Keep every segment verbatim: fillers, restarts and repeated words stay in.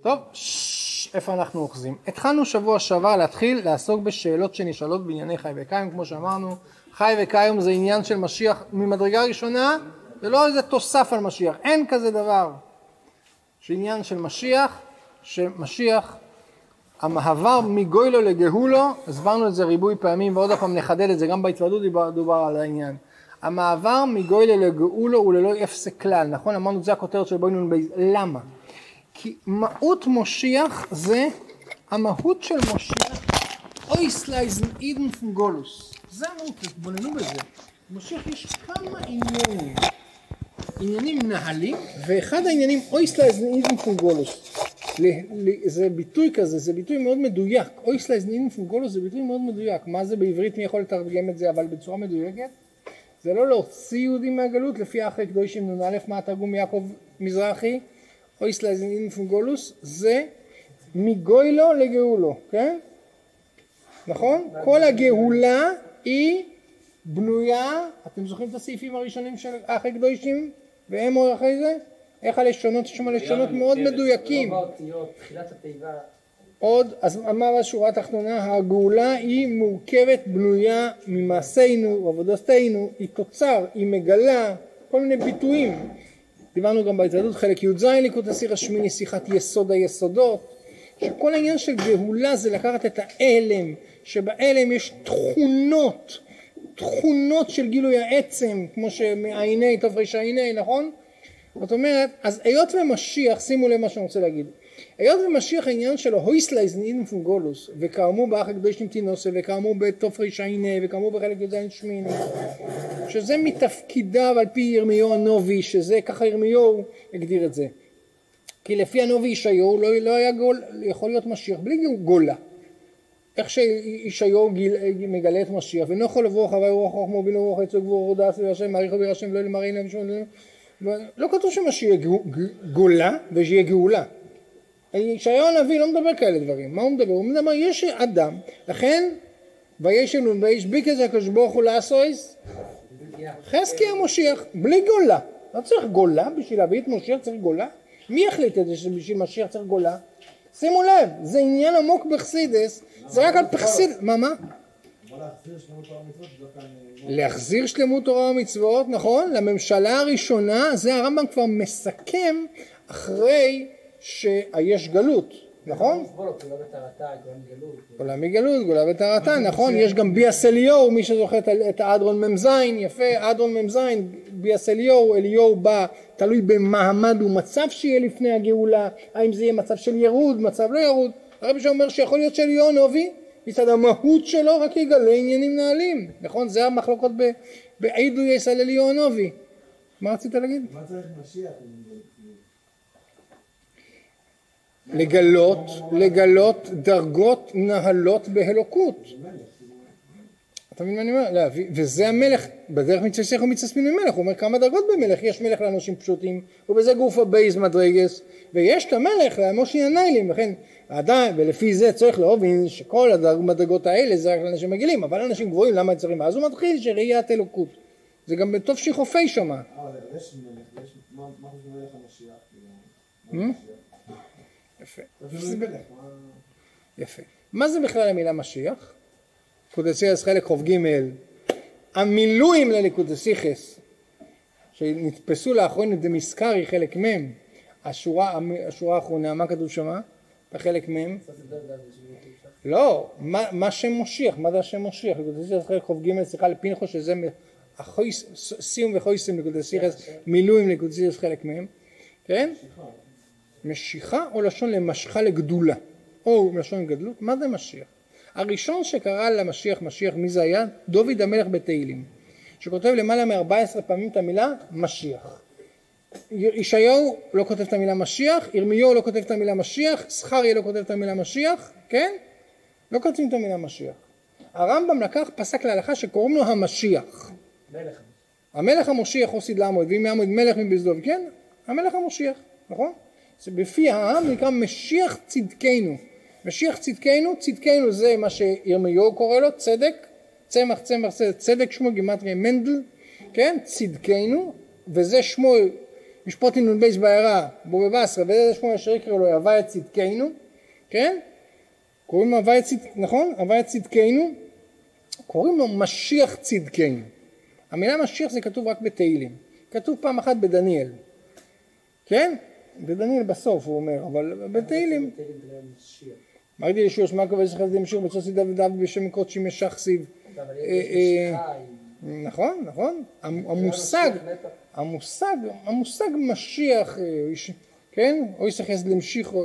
טוב, ש... איפה אנחנו אוחזים? התחלנו שבוע שעבר להתחיל לעסוק בשאלות שנשאלות בענייני חי וקיים, כמו שאמרנו, חי וקיים זה עניין של משיח ממדרגה ראשונה, זה לא איזה תוסף על משיח, אין כזה דבר. שעניין של משיח, שמשיח, המעבר מגוילו לגאולו, הסברנו את זה ריבוי פעמים, ועוד הפעם נחדד את זה, גם בהתוודות דובר על העניין. המעבר מגוילו לגאולו הוא ללא הפסק כלל, נכון? אמרנו את זה הכותרת של בוינון בייז, למה? כי מהות משיח זה, המהות של משיח, אויסלייזן אידן פון גולוס. זה המהות, תתבוננו בזה. משיח יש כמה עניינים, עניינים מנהלים, ואחד העניינים אויסלייזן אידן פון גולוס. זה ביטוי כזה, זה ביטוי מאוד מדויק. אויסלייזן אידן פון גולוס זה ביטוי מאוד מדויק. מה זה בעברית? מי יכול לתרגם את זה, אבל בצורה מדויקת? זה לא להוציא יהודים מהגלות, לפי האחרי קדושים נון א', מה התרגום יעקב מזרחי? אויסלייזן אידן פון גולוס, זה מגוילו לגאולו, כן? נכון? כל הגאולה היא בנויה, אתם זוכרים את הסעיפים הראשונים של האחרי קדושים? והם או אחרי זה? איך הלשונות, יש שם לשונות מאוד מדויקים. תחילת התיבה. עוד, אז אמר השורה התחתונה, הגאולה היא מורכבת, בנויה ממעשינו, עבודתנו, היא תוצר, היא מגלה, כל מיני ביטויים. דיברנו גם בהתוודות, חלק י"ז ליקוט הסיר השמיני, שיחת יסוד היסודות, שכל העניין של גאולה זה לקחת את האלם, שבאלם יש תכונות, תכונות של גילוי העצם, כמו שמעייני, טוב ריש עייני, נכון? זאת אומרת, אז היות ומשיח, שימו לב מה שאני רוצה להגיד, היות ומשיח העניין שלו, הויסלייזן אידן פון גולוס, וכאמור באח הקדושים תינוסה, וכאמור בתוף ריש עייני, וכאמור בחלק י"ז שמיני, שזה מתפקידיו על פי ירמיהו הנובי, שזה ככה ירמיהו הגדיר את זה. כי לפי הנובי ישעיהו לא, לא היה גול, יכול להיות משיח בלי גולה. איך שישעיהו מגלה את משיח, ואינו יכול לבוא חווי רוח חוכמו בינו רוח יצוא גבור רודס וירשם, מעריכו וירשם לא למראינו ושמונה לנו. לא כתוב שמשיח גולה ושיהיה גאולה. ישעיהו הנביא לא מדבר כאלה דברים. מה הוא מדבר? הוא מדבר, יש אדם, לכן, ויש לנו ויש בי כזה הקדוש ברוך הוא לעשויס, חזקי המשיח, בלי גולה. לא צריך גולה בשביל להביא את משיח, צריך גולה. מי החליט את זה שבשביל משיח צריך גולה? שימו לב, זה עניין עמוק בחסידס, זה רק על בחסידס, מה מה? להחזיר שלמות תורה ומצוות, נכון? לממשלה הראשונה, זה הרמב"ם כבר מסכם אחרי שיש גלות, נכון? גולה מגלות, גולה וטהרתה, נכון? יש גם ביאס אליהו, מי שזוכר את האדרון ממזין, יפה, אדרון ממזין, ביאס אליהו, אליהו בא, תלוי במעמד ומצב שיהיה לפני הגאולה, האם זה יהיה מצב של ירוד, מצב לא ירוד, הרב שאומר שיכול להיות שאליהו הנביא, מצד המהות שלו רק יגלה עניינים נעלים, נכון? זה המחלוקות בעידו יסל אליהו הנביא. מה רצית להגיד? מה צריך משיח? לגלות, לגלות דרגות נהלות בהלוקות. אתה מבין מה אני אומר? להביא, וזה המלך, בדרך מצווה ומצווה ממלך, הוא אומר כמה דרגות במלך, יש מלך לאנשים פשוטים, ובזה גוף הבייז מדרגס, ויש את המלך למושי הניילים, וכן עדיין, ולפי זה צריך להבין שכל המדרגות האלה זה רק לאנשים מגילים, אבל אנשים גבוהים, למה צריכים? אז הוא מתחיל שראיית אלוקות. זה גם בטוב שחופי שמה. אבל יש מלך, מה חושב מלך המשיח? יפה. יפה. מה זה בכלל המילה משיח? קודסיחס חלק חוב ג' המילואים לליקודסיחס שנתפסו לאחרונה דמסקרי חלק מם, השורה, השורה האחרונה, מה כתוב שמה? בחלק מם? לא, מה, מה שם מושיח? מה זה השם מושיח? לקודסיחס חלק חוב ג' שיחה לפינכו שזה סיום וחויסים לקודסיחס, מילואים לקודסיחס חלק מם, כן? משיכה או לשון למשכה לגדולה, או לשון לגדלות, מה זה משיח? הראשון שקרא למשיח משיח, מי זה היה? דוד המלך בתהילים, שכותב למעלה מ-ארבע עשרה פעמים את המילה משיח. ישעיהו לא כותב את המילה משיח, ירמיהו לא כותב את המילה משיח, זכריה לא כותב את המילה משיח, כן? לא כותבים את המילה משיח. הרמב"ם לקח פסק להלכה שקוראים לו המשיח. מלך. המלך המושיח חוסיד לעמוד, ואם יעמוד מלך מבזדוב, כן? המלך המושיח, נכון? זה בפי העם נקרא משיח צדקנו. משיח צדקנו, צדקנו זה מה שירמיהו קורא לו, צדק, צמח צמח צדק, צדק שמו גימטריה מנדל, כן? צדקנו, וזה שמו משפוטי נון בייס בעירה, בו בבסרה, וזה שמונה אשר יקרא לו הוויה צדקנו, כן? קוראים לו הוויה צדקנו, נכון? הוויה צדקנו, קוראים לו משיח צדקנו. המילה משיח זה כתוב רק בתהילים, כתוב פעם אחת בדניאל, כן? בדניאל בסוף הוא אומר, אבל בתהילים. מרדי לישוע שמע כבוד ישחק זה משור בצוס ידע ודב בשם מקרות שימשך סיב. נכון, נכון. המושג, המושג, המושג משיח, כן? או ישחס למשיך.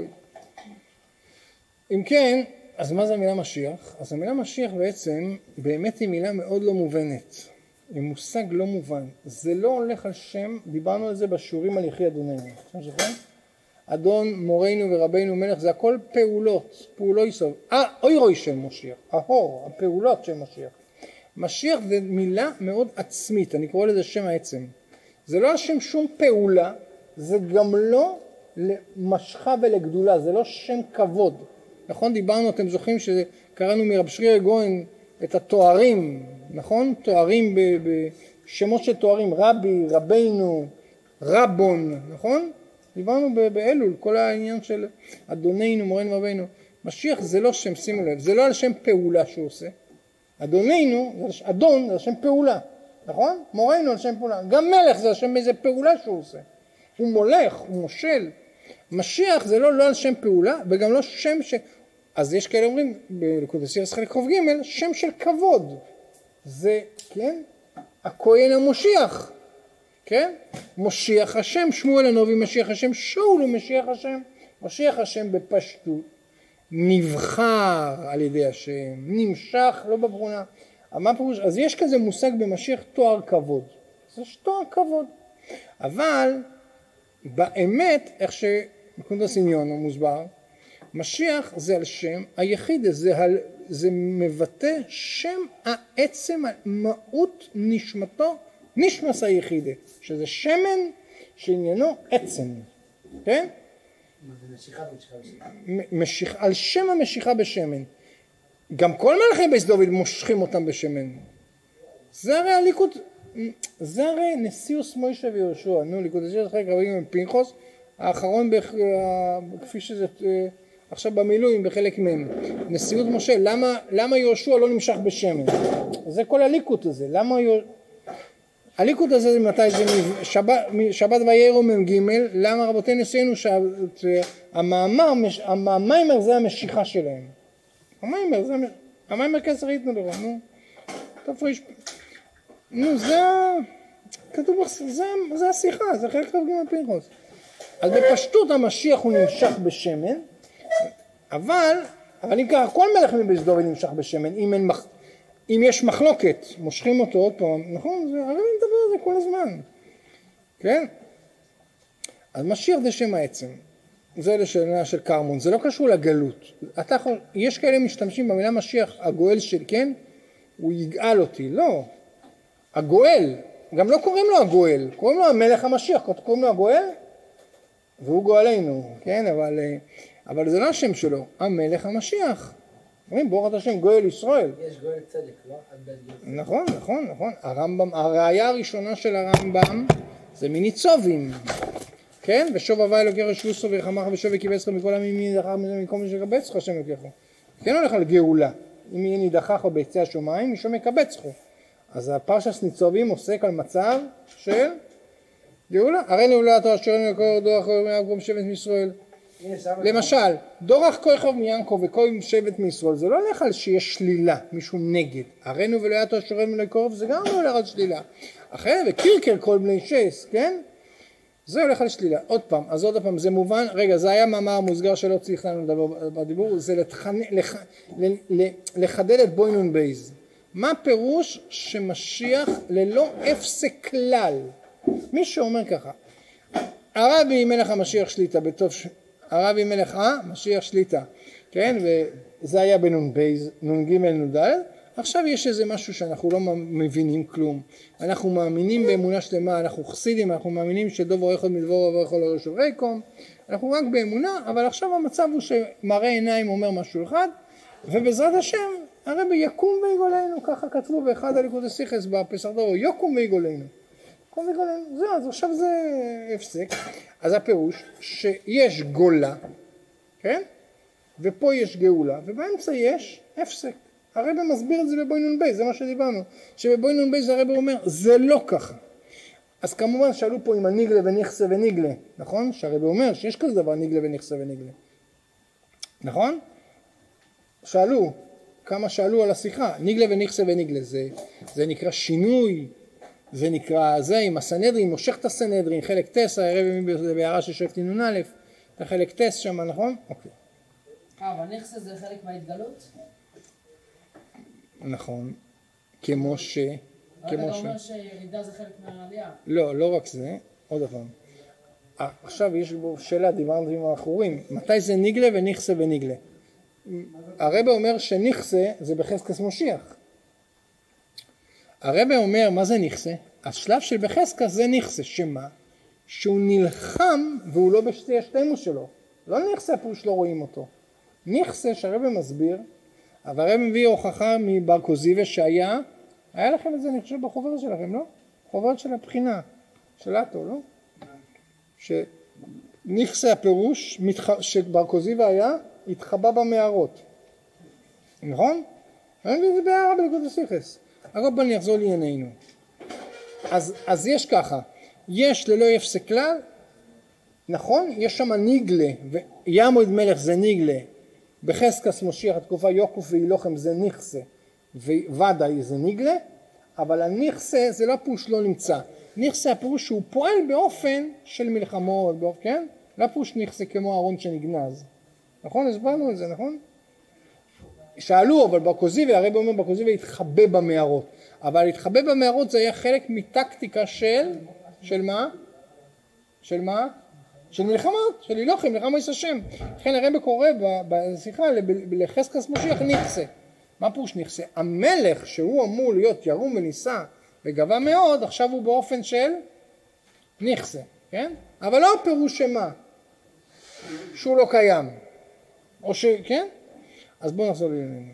אם כן, אז מה זה המילה משיח? אז המילה משיח בעצם באמת היא מילה מאוד לא מובנת. היא מושג לא מובן. זה לא הולך על שם, דיברנו על זה בשיעורים על יחי אדוננו. עכשיו זוכר? אדון מורנו ורבנו מלך, זה הכל פעולות, פעולו יסוד. אה, אוי רוי של משיח, ההור, הפעולות של משיח. משיח זה מילה מאוד עצמית, אני קורא לזה שם העצם. זה לא השם שום פעולה, זה גם לא למשכה ולגדולה, זה לא שם כבוד. נכון? דיברנו, אתם זוכרים שקראנו מרב שריר גוין את התוארים, נכון? תוארים בשמות של תוארים, רבי, רבינו, רבון, נכון? דיברנו באלול, כל העניין של אדוננו, מורנו ורבנו. משיח זה לא שם, שימו לב, זה לא על שם פעולה שהוא עושה. אדוננו, אדון זה על שם פעולה, נכון? מורנו על שם פעולה. גם מלך זה על שם איזה פעולה שהוא עושה. הוא מולך, הוא מושל. משיח זה לא, לא על שם פעולה, וגם לא שם ש... אז יש כאלה אומרים, בליקוד הסירס חלק חוב ג' שם של כבוד. זה, כן? הכהן המושיח. כן? מושיח השם, שמואל הנביא משיח השם, שאול הוא משיח השם. משיח השם בפשטות, נבחר על ידי השם, נמשך, לא בברונה. מה פירוש? אז יש כזה מושג במשיח תואר כבוד. זה תואר כבוד. אבל באמת, איך שמקונדו סימיון הוא מוסבר, משיח זה על שם היחיד, זה, זה מבטא שם העצם, מהות נשמתו, נשמס היחידה, שזה שמן שעניינו עצם, כן? מה זה משיכה ומשיכה משיך, על שם המשיכה בשמן. גם כל מלכי בית דוד מושכים אותם בשמן. זה הרי הליכוד, זה הרי נשיאוס מוישה ויהושע, נו, ליכוד השיר חלק רבים עם פנחס, האחרון בכ, כפי שזה עכשיו במילואים בחלק מהם. נשיאות משה, למה, למה יהושע לא נמשך בשמן? זה כל הליכוד הזה, למה יהושע... הליכוד הזה מתי זה שבת, שבת ויירו מ"ג, למה רבותינו עשינו שהמאמר, המאמר זה המשיכה שלהם. המאמר זה, המאמר כסר יתנו לראות, נו, תפריש, נו זה, כתוב, זה, זה השיחה, זה חלק טוב גם הפנחס. אז בפשטות המשיח הוא נמשך בשמן, אבל, אבל אם ככה, כל מלך מבית דוד נמשך בשמן, אם אין מח... אם יש מחלוקת, מושכים אותו עוד פעם, נכון? זה, הרי אני מדבר על זה כל הזמן, כן? אז משיח זה שם העצם, זה לשאלה של קרמון, זה לא קשור לגלות. אתה יכול, יש כאלה משתמשים במילה משיח, הגואל של, כן? הוא יגאל אותי, לא. הגואל, גם לא קוראים לו הגואל, קוראים לו המלך המשיח, קוראים לו הגואל, והוא גואלנו, כן? אבל, אבל זה לא השם שלו, המלך המשיח. אומרים, ברוך אתה השם, גואל ישראל. יש גואל צדק, לא? נכון, נכון, נכון. הרמב"ם, הראיה הראשונה של הרמב"ם זה מניצובים, כן? ושוב הווי אלוקי רשבוסו ורחמך ושוב וקיבצך מכל המימי נידחך מזה מקום שיקבצך השם אלוקיך. כן הולך על גאולה. אם יהיה נידחך או ביצי השומיים, משום יקבצך. אז הפרשס ניצובים עוסק על מצב של גאולה. הרי נעולה תורה שורנו לקור דוח ויעקב שבט מישראל. למשל, דורך כוכב מיעקב וכהן שבט מישראל, זה לא הולך על שיש שלילה, מישהו נגד. הראינו ולא יעתו שורנו לקורב, זה גם לא הולך על שלילה. אחרי וקירקר כל בני שש, כן? זה הולך על שלילה. עוד פעם, אז עוד פעם, זה מובן, רגע, זה היה מאמר מוסגר שלא צריך לנו לדבר בדיבור, זה לתחנ... לח... לחדד את בוינון בייז. מה פירוש שמשיח ללא הפסק כלל? מי שאומר ככה, הרבי מלך המשיח שליטה, בטוב ש... הרבי מלך אה, משיח שליטה, כן? וזה היה בנון בייז, נון ג' נון ד'. עכשיו יש איזה משהו שאנחנו לא מבינים כלום. אנחנו מאמינים באמונה שלמה, אנחנו חסידים, אנחנו מאמינים שדובר אחד מדבור ועבר יכול לראש ריקום. אנחנו רק באמונה, אבל עכשיו המצב הוא שמראה עיניים אומר משהו אחד, ובעזרת השם הרבי יקום ויגולנו, ככה כתבו באחד הליכוד הסיכס בפסח דור, יקום ויגולנו. כל זה גולנו, זהו, אז עכשיו זה הפסק. אז הפירוש שיש גולה, כן? ופה יש גאולה, ובאמצע יש הפסק. הרב מסביר את זה בבוי נון בי, זה מה שדיברנו. שבבוי נון בי זה הרב אומר, זה לא ככה. אז כמובן שאלו פה עם הניגלה ונכסה וניגלה, נכון? שהרב אומר שיש כזה דבר ניגלה ונכסה וניגלה. נכון? שאלו, כמה שאלו על השיחה, ניגלה ונכסה וניגלה, זה, זה נקרא שינוי, זה נקרא זה, עם הסנהדרין, מושך את הסנהדרין, חלק טס, הרב זה בהערה של שופטי נון א', זה חלק טס שם, נכון? אוקיי. אה, אבל נכסה זה חלק מההתגלות? נכון, כמו ש... אתה אומר שירידה זה חלק מהעלייה. לא, לא רק זה, עוד פעם. עכשיו יש בו שאלה, דיברנו עם האחורים, מתי זה ניגלה ונכסה וניגלה? הרב אומר שנכסה זה בחזקס מושיח. הרב אומר מה זה נכסה? השלב של בחזקס זה נכסה, שמה? שהוא נלחם והוא לא בשתי השתימוס שלו. לא נכסה פרוש לא רואים אותו. נכסה שהרב מסביר, אבל הרב מביא הוכחה מבר קוזיבה שהיה, היה לכם את זה אני חושב בחוברת שלכם, לא? חוברת של הבחינה, של אטו, לא? שנכסה הפירוש שבר קוזיבה היה, התחבא במערות. נכון? אני מביא את זה בהערה בליקוד הסיכס. אבל בוא נחזור לענייננו. אז, אז יש ככה, יש ללא יפסק כלל, נכון? יש שם ניגלה, וימוד מלך זה ניגלה, בחזקס מושיח התקופה יוקוף ואילוכם זה נכסה, וודאי זה ניגלה, אבל הנכסה זה לא פירוש לא נמצא. נכסה הפירוש שהוא פועל באופן של מלחמות, באופן, כן? לא פירוש נכסה כמו ארון שנגנז. נכון? הסברנו את זה, נכון? שאלו, אבל בר קוזיבה, הרב אומר בר קוזיבה התחבא במערות. אבל להתחבא במערות זה היה חלק מטקטיקה של, של מה? של מה? של מלחמות, של הילוכים, מלחמה יש השם. לכן הרב קורא בשיחה לחזקס מושיח נכסה. מה פירוש נכסה? המלך שהוא אמור להיות ירום ונישא וגבה מאוד, עכשיו הוא באופן של נכסה, כן? אבל לא פירוש שמה? שהוא לא קיים. או ש... כן? אז בואו נחזור לענייננו.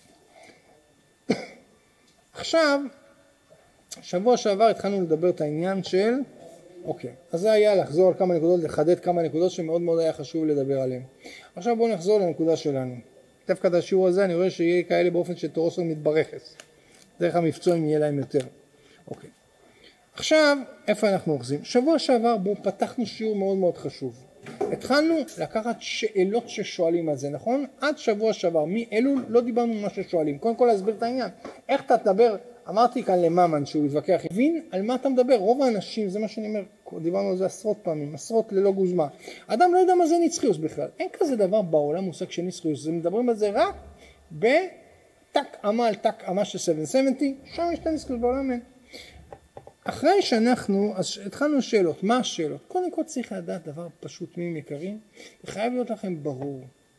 עכשיו, שבוע שעבר התחלנו לדבר את העניין של... אוקיי, אז זה היה לחזור על כמה נקודות, לחדד כמה נקודות שמאוד מאוד היה חשוב לדבר עליהן. עכשיו בואו נחזור לנקודה שלנו. דווקא את השיעור הזה אני רואה שיהיה כאלה באופן שתורסו מתברכס. דרך המפצועים יהיה להם יותר. אוקיי. עכשיו, איפה אנחנו אוחזים? שבוע שעבר בו פתחנו שיעור מאוד מאוד חשוב. התחלנו לקחת שאלות ששואלים על זה, נכון? עד שבוע שעבר, מאלול לא דיברנו מה ששואלים. קודם כל להסביר את העניין. איך אתה תדבר, אמרתי כאן לממן שהוא התווכח, הבין על מה אתה מדבר. רוב האנשים, זה מה שאני אומר, דיברנו על זה עשרות פעמים, עשרות ללא גוזמה. אדם לא יודע מה זה נצחיוס בכלל. אין כזה דבר בעולם מושג של נצחיוס. זה מדברים על זה רק בטק אמה על טק אמה של שבע שבעים, שם יש את הנצחיוס בעולם אין. אחרי שאנחנו, אז התחלנו שאלות, מה השאלות? קודם כל צריך לדעת דבר פשוט מי יקרים, וחייב להיות לכם ברור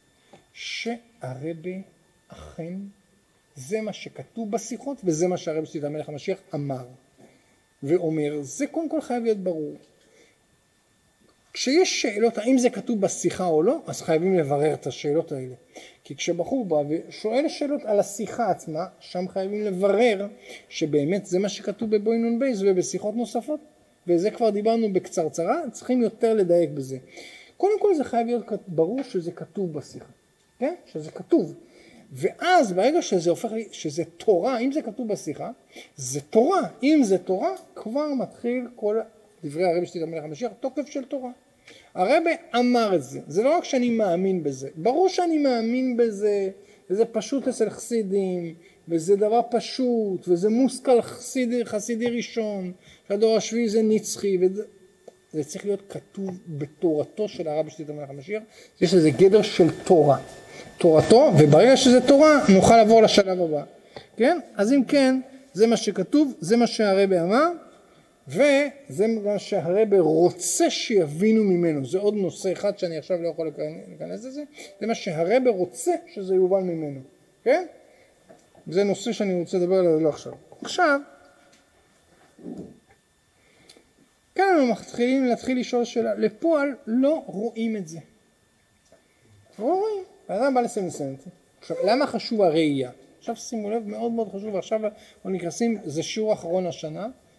שהרבי אכן זה מה שכתוב בשיחות וזה מה שהרבי שליט"א המלך המשיח אמר ואומר, זה קודם כל חייב להיות ברור. כשיש שאלות האם זה כתוב בשיחה או לא, אז חייבים לברר את השאלות האלה. כי כשבחור בא ושואל שאלות על השיחה עצמה, שם חייבים לברר שבאמת זה מה שכתוב בבוי נון בייס ובשיחות נוספות. וזה כבר דיברנו בקצרצרה, צריכים יותר לדייק בזה. קודם כל זה חייב להיות ברור שזה כתוב בשיחה. כן? שזה כתוב. ואז ברגע שזה הופך לי, שזה תורה, אם זה כתוב בשיחה, זה תורה. אם זה תורה, כבר מתחיל כל דברי הרבי שליט"א המלך המשיח, תוקף של תורה. הרבי אמר את זה, זה לא רק שאני מאמין בזה, ברור שאני מאמין בזה, וזה פשוט אצל חסידים, וזה דבר פשוט, וזה מושכל חסידי, חסידי ראשון, שהדור השביעי זה נצחי, וזה זה צריך להיות כתוב בתורתו של הרבי שליט"א המלך המשיח, יש לזה גדר של תורה, תורתו, וברגע שזה תורה נוכל לעבור לשלב הבא, כן? אז אם כן, זה מה שכתוב, זה מה שהרבי אמר, וזה מה שהרבי רוצה שיבינו ממנו. זה עוד נושא אחד שאני עכשיו לא יכול להיכנס לזה. זה מה שהרבי רוצה שזה יובן ממנו. כן? זה נושא שאני רוצה לדבר עליו לא עכשיו. עכשיו, כאן אנחנו מתחילים להתחיל לשאול שאלה. לפועל לא רואים את זה. לא רואים. ואדם בא לסיים לסיים את זה. עכשיו, למה חשוב הראייה? עכשיו שימו לב, מאוד מאוד חשוב. עכשיו אנחנו נכנסים, זה שיעור אחרון השנה.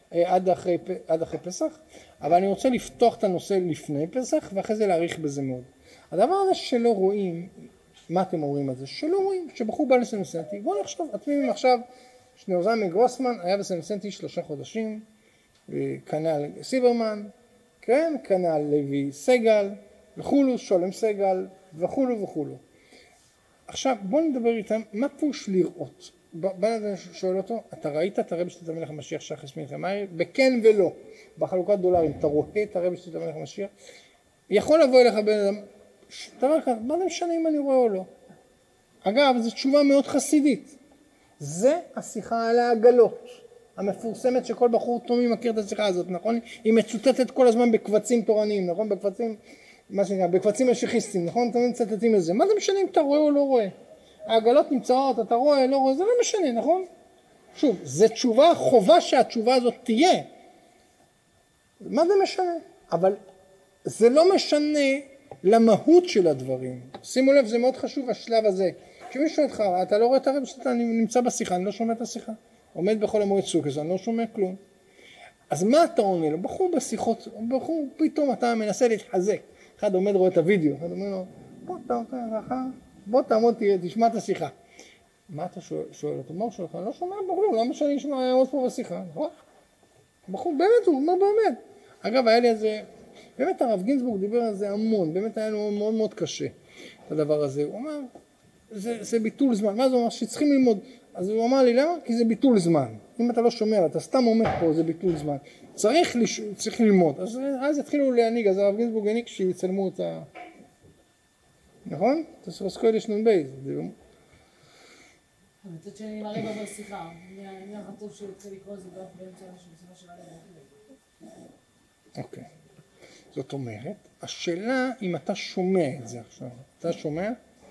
עד אחרי, עד אחרי פסח, אבל אני רוצה לפתוח את הנושא לפני פסח ואחרי זה להאריך בזה מאוד. הדבר הזה שלא רואים, מה אתם אומרים על זה? שלא רואים, שבחור בא לסן ויסנטי, בואו נחשוב, אתם עכשיו, שניאוזמי גרוסמן היה בסן ויסנטי שלושה חודשים, כנ"ל סיברמן, כן, כנ"ל לוי סגל, וכולו, שולם סגל, וכולו וכולו. עכשיו בואו נדבר איתם, מה פוש לראות? בן אדם שואל אותו, אתה ראית את הרבי שתית המלך המשיח שחס מלך המאיר? בכן ולא, בחלוקת דולרים, אתה רואה את הרבי שתית המלך המשיח? יכול לבוא אליך בן אדם, דבר כזה, מה זה משנה אם אני רואה או לא? אגב, זו תשובה מאוד חסידית. זה השיחה על העגלות, המפורסמת שכל בחור תומי מכיר את השיחה הזאת, נכון? היא מצוטטת כל הזמן בקבצים תורניים, נכון? בקבצים, מה שנקרא, בקבצים משיחיסטים, נכון? תמיד מצטטים את זה. מה זה משנה אם אתה רואה או לא רואה? העגלות נמצאות, אתה רואה, לא רואה, זה לא משנה, נכון? שוב, זו תשובה, חובה שהתשובה הזאת תהיה. מה זה משנה? אבל זה לא משנה למהות של הדברים. שימו לב, זה מאוד חשוב השלב הזה. כשמישהו אותך, אתה לא רואה את הרב שאתה נמצא בשיחה, אני לא שומע את השיחה. עומד בכל המועד סוכס, אני לא שומע כלום. אז מה אתה עונה לו? בחור בשיחות, בחור, פתאום אתה מנסה להתחזק. אחד עומד רואה את הוידאו, אחד אומר לו, בוא תעמוד ככה, בוא תעמוד, תשמע את השיחה. מה אתה שואל אותו? מה הוא שואל לך? אני לא שומע בחור, למה שאני אשמע יעמוד פה בשיחה? בחור, באמת, הוא אומר באמת. אגב, היה לי איזה, באמת הרב גינזבורג דיבר על זה המון, באמת היה לו מאוד מאוד קשה את הדבר הזה. הוא אמר, זה, זה ביטול זמן. מה זה אומר? שצריכים ללמוד. אז הוא אמר לי, למה? כי זה ביטול זמן. אם אתה לא שומע, אתה סתם עומד פה, זה ביטול זמן. צריך, לש... צריך ללמוד. אז, אז התחילו להניג, אז הרב גינזבורג הניג שיצלמו את ה... נכון? תסרסקו אלה שנון בייז. מצד שני, מראה בו בשיחה. מי החטוף שיוצא לקרוא זה דרך באמצע השיחה של הלב. אוקיי. זאת אומרת, השאלה אם אתה שומע את זה עכשיו. אתה שומע?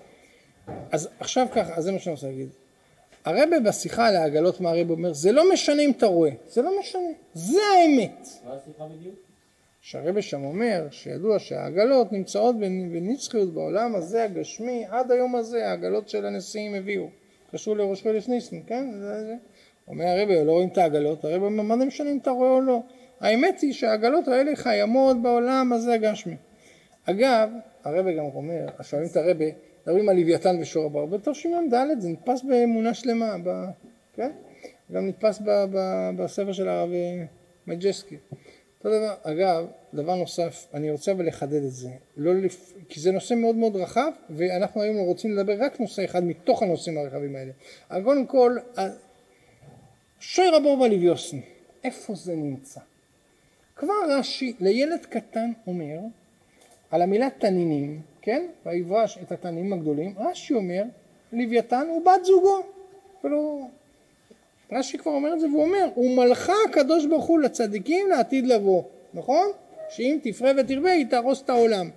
אז עכשיו ככה, אז זה מה שאני רוצה להגיד. הרבי בשיחה על העגלות, מה הרבי אומר, זה לא משנה אם אתה רואה, זה לא משנה, זה האמת. מה השיחה בדיוק? שהרבי שם אומר, שידוע שהעגלות נמצאות בנצחיות בעולם הזה הגשמי, עד היום הזה העגלות של הנשיאים הביאו, קשור לראש חודש ניסן, כן? זה, זה. אומר הרבי, לא רואים את העגלות, הרבי אומר, מה זה משנה אם אתה רואה או לא? האמת היא שהעגלות האלה קיימות בעולם הזה הגשמי. אגב, הרבי גם אומר, שואלים את הרבי, מדברים על לוויתן ושור הבר, בתרשימם ד' זה נתפס באמונה שלמה, ב... כן? גם נתפס ב... ב... בספר של הרב מג'סקי. אותו דבר, אגב, דבר נוסף, אני רוצה לחדד את זה, לא לפ... כי זה נושא מאוד מאוד רחב, ואנחנו היום רוצים לדבר רק נושא אחד מתוך הנושאים הרחבים האלה. אבל קודם כל, שור הבר והלוויוסן, איפה זה נמצא? כבר רש"י, לילד קטן אומר, על המילה תנינים, כן? ויברש את התנינים הגדולים, רש"י אומר, לוויתן הוא בת זוגו. ולא... רש"י כבר אומר את זה, והוא אומר, הוא מלכה הקדוש ברוך הוא לצדיקים לעתיד לבוא, נכון? שאם תפרה ותרבה, היא תהרוס את העולם.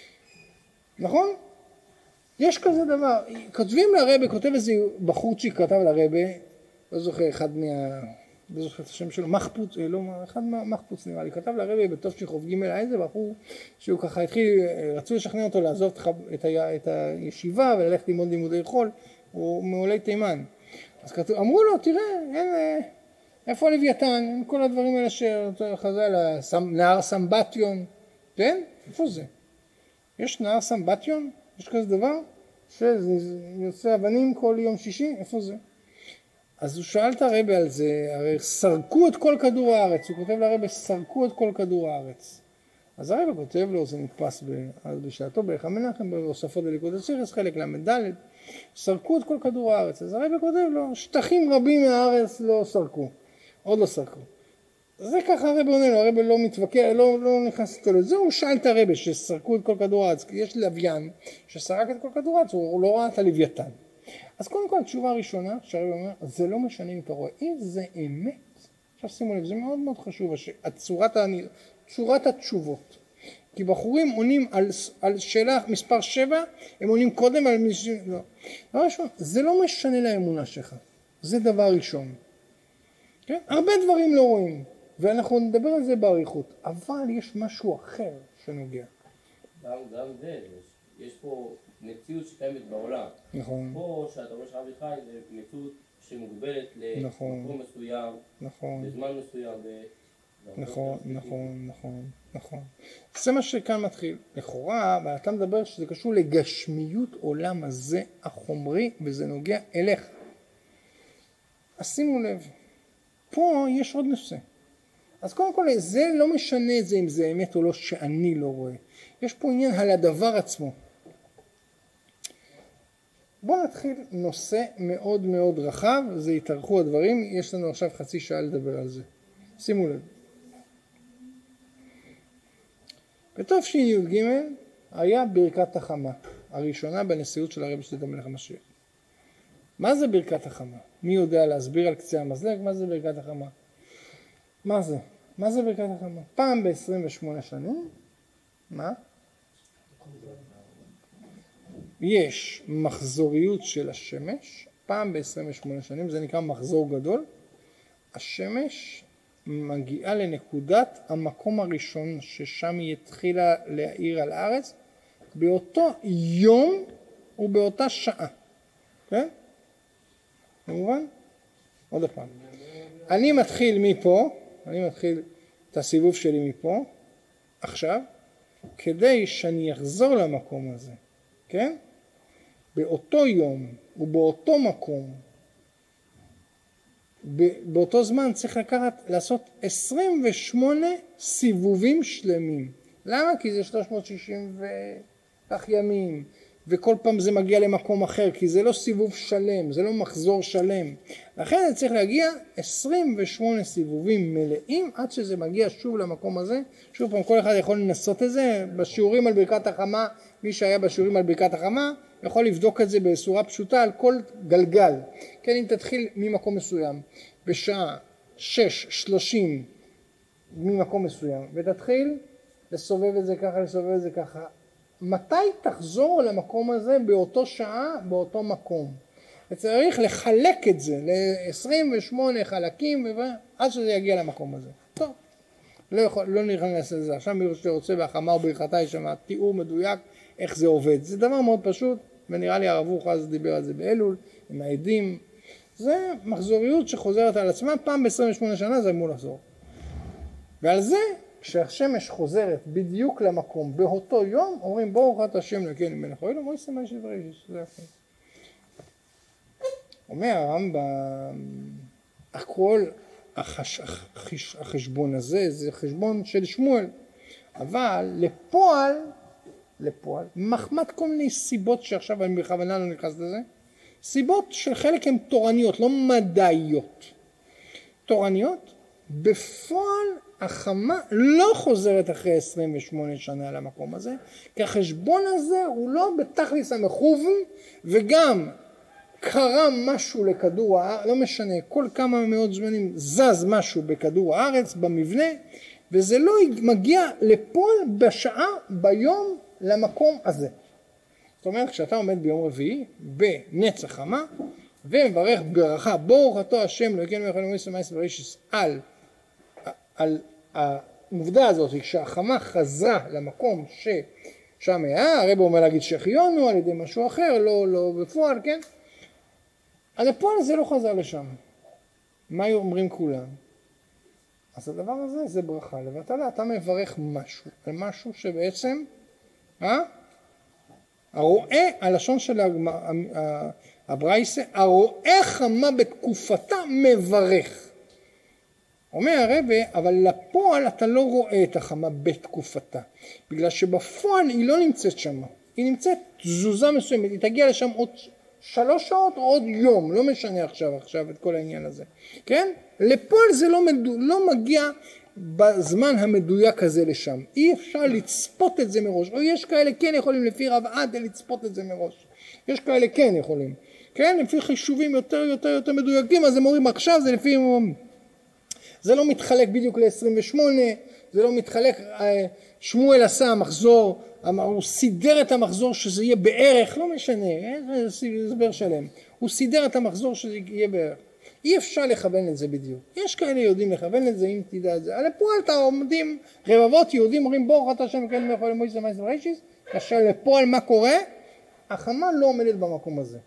נכון? יש כזה דבר, כותבים לרבי, כותב איזה בחורצ'יק כתב לרבי, לא זוכר, אחד מה... לא זוכר את השם שלו, מחפוץ, לא, אחד מחפוץ נראה לי, כתב לרבי בתושכוב ג' איזה בחור שהוא ככה התחיל, רצו לשכנע אותו לעזוב את, ה, את הישיבה וללכת ללמוד לימודי חול, הוא מעולי תימן. אז כתוב, אמרו לו, תראה, אין, איפה לוויתן, אין כל הדברים האלה שחז"ל, נהר סמבטיון, כן? איפה זה? יש נהר סמבטיון? יש כזה דבר? שיוצא אבנים כל יום שישי? איפה זה? אז הוא שאל את הרבי על זה, הרי סרקו את כל כדור הארץ, הוא כותב לרבי, סרקו את כל כדור הארץ. אז הרבי כותב לו, זה נתפס בשעתו, בערך המנחם, בהוספות לליכוד הסירס, חלק למד ד', סרקו את כל כדור הארץ. אז הרבי כותב לו, שטחים רבים מהארץ לא סרקו, עוד לא סרקו. זה ככה הרבי עונה לו, הרבי לא מתווכח, לא, לא נכנס איתו לזה, הוא שאל את הרבי שסרקו את כל כדור הארץ, כי יש לוויין שסרק את כל כדור הארץ, הוא לא ראה את הלוויתן. אז קודם כל התשובה הראשונה שהרבי אומר, זה לא משנה אם אתה רואה, אם זה אמת, עכשיו שימו לב, זה מאוד מאוד חשוב, הצורת, צורת התשובות, כי בחורים עונים על, על שאלה מספר שבע, הם עונים קודם על מישהו, לא, דבר ראשון, זה לא משנה לאמונה שלך, זה דבר ראשון, כן? הרבה דברים לא רואים, ואנחנו נדבר על זה בעריכות, אבל יש משהו אחר שנוגע. גם, גם זה, יש, יש פה מציאות שקיימת בעולם. נכון. פה שאתה אומר שהרבי חי זה מציאות שמוגבלת נכון. למקום מסוים, נכון. בזמן מסוים. נכון, נכון, נכון, נכון. זה מה שכאן מתחיל. לכאורה, ואתה מדבר שזה קשור לגשמיות עולם הזה החומרי, וזה נוגע אליך. אז שימו לב, פה יש עוד נושא. אז קודם כל, זה לא משנה את זה אם זה אמת או לא, שאני לא רואה. יש פה עניין על הדבר עצמו. בואו נתחיל נושא מאוד מאוד רחב, זה יתארכו הדברים, יש לנו עכשיו חצי שעה לדבר על זה. שימו לב. בתשי"ג היה ברכת החמה, הראשונה בנשיאות של הרבי שליט"א מלך המשיח. מה זה ברכת החמה? מי יודע להסביר על קצה המזלג מה זה ברכת החמה? מה זה? מה זה ברכת החמה? פעם ב-עשרים ושמונה שנים, מה? יש מחזוריות של השמש, פעם ב-עשרים ושמונה שנים, זה נקרא מחזור גדול. השמש מגיעה לנקודת המקום הראשון ששם היא התחילה להאיר על הארץ, באותו יום ובאותה שעה. כן? במובן? עוד פעם. אני מתחיל מפה, אני מתחיל את הסיבוב שלי מפה, עכשיו, כדי שאני אחזור למקום הזה, כן? באותו יום ובאותו מקום, באותו זמן צריך לקחת, לעשות עשרים ושמונה סיבובים שלמים. למה? כי זה שלוש מאות שישים וכך ימים, וכל פעם זה מגיע למקום אחר, כי זה לא סיבוב שלם, זה לא מחזור שלם. לכן זה צריך להגיע עשרים ושמונה סיבובים מלאים, עד שזה מגיע שוב למקום הזה. שוב פעם, כל אחד יכול לנסות את זה. בשיעורים על ברכת החמה, מי שהיה בשיעורים על ברכת החמה, יכול לבדוק את זה בסורה פשוטה על כל גלגל. כן, אם תתחיל ממקום מסוים, בשעה שש שלושים ממקום מסוים, ותתחיל לסובב את זה ככה, לסובב את זה ככה, מתי תחזור למקום הזה באותו שעה, באותו מקום? וצריך לחלק את זה ל-עשרים ושמונה חלקים, עד שזה יגיע למקום הזה. טוב, לא, יכול, לא נכנס לזה. עכשיו מי שרוצה בהחמה או ברכתה יש שם תיאור מדויק איך זה עובד. זה דבר מאוד פשוט, ונראה לי הרב אוחז אז דיבר על זה באלול, עם העדים. זה מחזוריות שחוזרת על עצמה, פעם ב-עשרים ושמונה שנה זה אמור לחזור. ועל זה, כשהשמש חוזרת בדיוק למקום באותו יום, אומרים ברוך אתה השם אלוקינו מלך העולם, מוי סמי שבריש. זה יפה. אומר הרמב"ם, הכל החש, החש, החשבון הזה זה חשבון של שמואל, אבל לפועל, לפועל, מחמת כל מיני סיבות שעכשיו אני בכוונה לא נכנס לזה, סיבות של חלק הן תורניות, לא מדעיות. תורניות, בפועל החמה לא חוזרת אחרי עשרים ושמונה שנה למקום הזה, כי החשבון הזה הוא לא בתכליס המכוון, וגם קרה משהו לכדור הארץ, לא משנה, כל כמה מאות זמנים זז משהו בכדור הארץ, במבנה, וזה לא מגיע לפועל בשעה, ביום, למקום הזה. זאת אומרת, כשאתה עומד ביום רביעי, בנץ החמה, ומברך ברכה, ברוך אתה השם אלוקינו מלך העולם מוי סמי שבריש, על על העובדה הזאת, כשהחמה חזרה למקום ששם היה, הרב אומר להגיד שהחיונו על ידי משהו אחר, לא, לא בפועל, כן? אז הפועל הזה לא חזר לשם. מה אומרים כולם? אז הדבר הזה זה ברכה. לבטלה, אתה מברך משהו, על משהו שבעצם, אה? הרואה, הלשון של הברייסה, הרואה חמה בתקופתה מברך. אומר הרב, אבל לפועל אתה לא רואה את החמה בתקופתה, בגלל שבפועל היא לא נמצאת שם, היא נמצאת תזוזה מסוימת, היא תגיע לשם עוד שלוש שעות או עוד יום, לא משנה עכשיו, עכשיו את כל העניין הזה, כן? לפועל זה לא, מדו, לא מגיע בזמן המדויק הזה לשם, אי אפשר לצפות את זה מראש, או יש כאלה כן יכולים לפי רב עדה לצפות את זה מראש, יש כאלה כן יכולים, כן? לפי חישובים יותר יותר יותר מדויקים, אז הם אומרים עכשיו זה לפי... זה לא מתחלק בדיוק ל-עשרים ושמונה, זה לא מתחלק, שמואל עשה המחזור, הוא סידר את המחזור שזה יהיה בערך, לא משנה, זה הסבר שלם, הוא סידר את המחזור שזה יהיה בערך. אי אפשר לכוון את זה בדיוק. יש כאלה יהודים לכוון את זה, אם תדע את זה. על הפועל אתה עומדים, רבבות יהודים אומרים ברוך אתה השם אלוקינו מלך העולם מוי סמי שבריש, עכשיו לפועל מה קורה? החמה לא עומדת במקום הזה.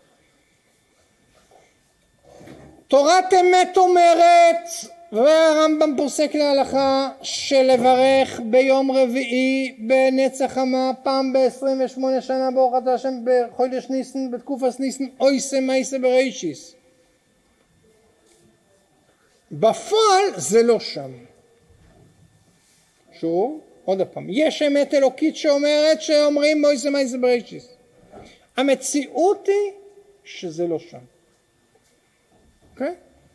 תורת אמת אומרת, והרמב"ם פוסק להלכה, שלברך ביום רביעי בנצח חמה פעם ב-עשרים ושמונה שנה ברוך אתה השם בחודש ניסן בתקופת ניסן אויסה מייסה בראשיס. בפועל זה לא שם. שוב, עוד פעם, יש אמת אלוקית שאומרת שאומרים אויסה מייסה בראשיס. המציאות היא שזה לא שם. אוקיי?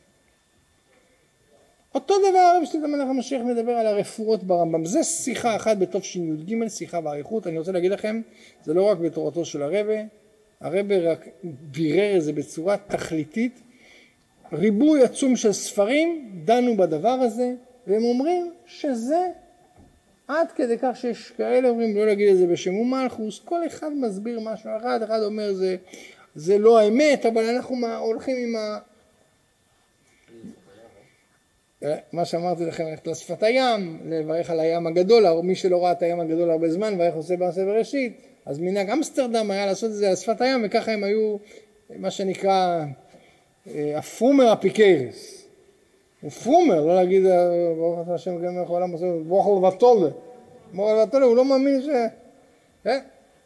אותו דבר הרב שליט"א מלך המשיח מדבר על הרפואות ברמב"ם. זה שיחה אחת בתשי"ג, שיחה באריכות. אני רוצה להגיד לכם, זה לא רק בתורתו של הרבי, הרבי רק בירר את זה בצורה תכליתית. ריבוי עצום של ספרים דנו בדבר הזה, והם אומרים שזה עד כדי כך שיש כאלה אומרים, לא להגיד את זה בשם ומלכוס, כל אחד מסביר משהו אחד, אחד אומר זה, זה לא האמת, אבל אנחנו הולכים עם ה... מה שאמרתי לכם, ללכת לשפת הים, לברך על הים הגדול, או מי שלא ראה את הים הגדול הרבה זמן, ואיך עושה בעשה בראשית, אז מנהג אמסטרדם היה לעשות את זה על שפת הים, וככה הם היו, מה שנקרא, הפרומר אפיקרס. הוא פרומר, לא להגיד, ברוך אתה השם גם מלך העולם, ברוך לבטולה. ברוך לבטולה, הוא לא מאמין ש... כן?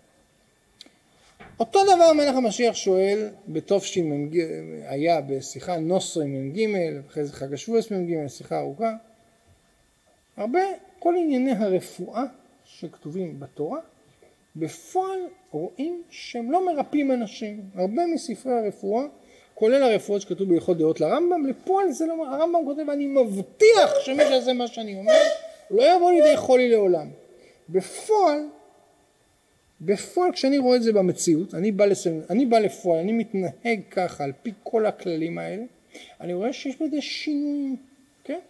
אותו דבר מלך המשיח שואל בתופשין היה בשיחה נוסרי מ"ג, אחרי זה חג השבועס מ"ג, שיחה ארוכה. הרבה, כל ענייני הרפואה שכתובים בתורה, בפועל רואים שהם לא מרפאים אנשים. הרבה מספרי הרפואה, כולל הרפואות שכתוב בהלכות דעות לרמב"ם, לפועל זה לא, הרמב"ם כותב, אני מבטיח שמי שעשה מה שאני אומר, לא יבוא לידי חולי לעולם. בפועל, בפועל כשאני רואה את זה במציאות, אני בא, לסל... אני בא לפועל, אני מתנהג ככה על פי כל הכללים האלה, אני רואה שיש בזה שינויים, כן?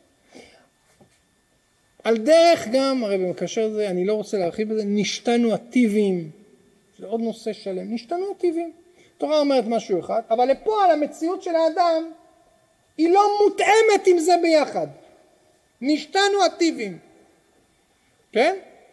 על דרך גם, הרי במקשר הזה, אני לא רוצה להרחיב בזה, נשתנו הטיבים, זה עוד נושא שלם, נשתנו הטיבים. תורה אומרת משהו אחד, אבל לפועל המציאות של האדם היא לא מותאמת עם זה ביחד. נשתנו הטיבים, כן?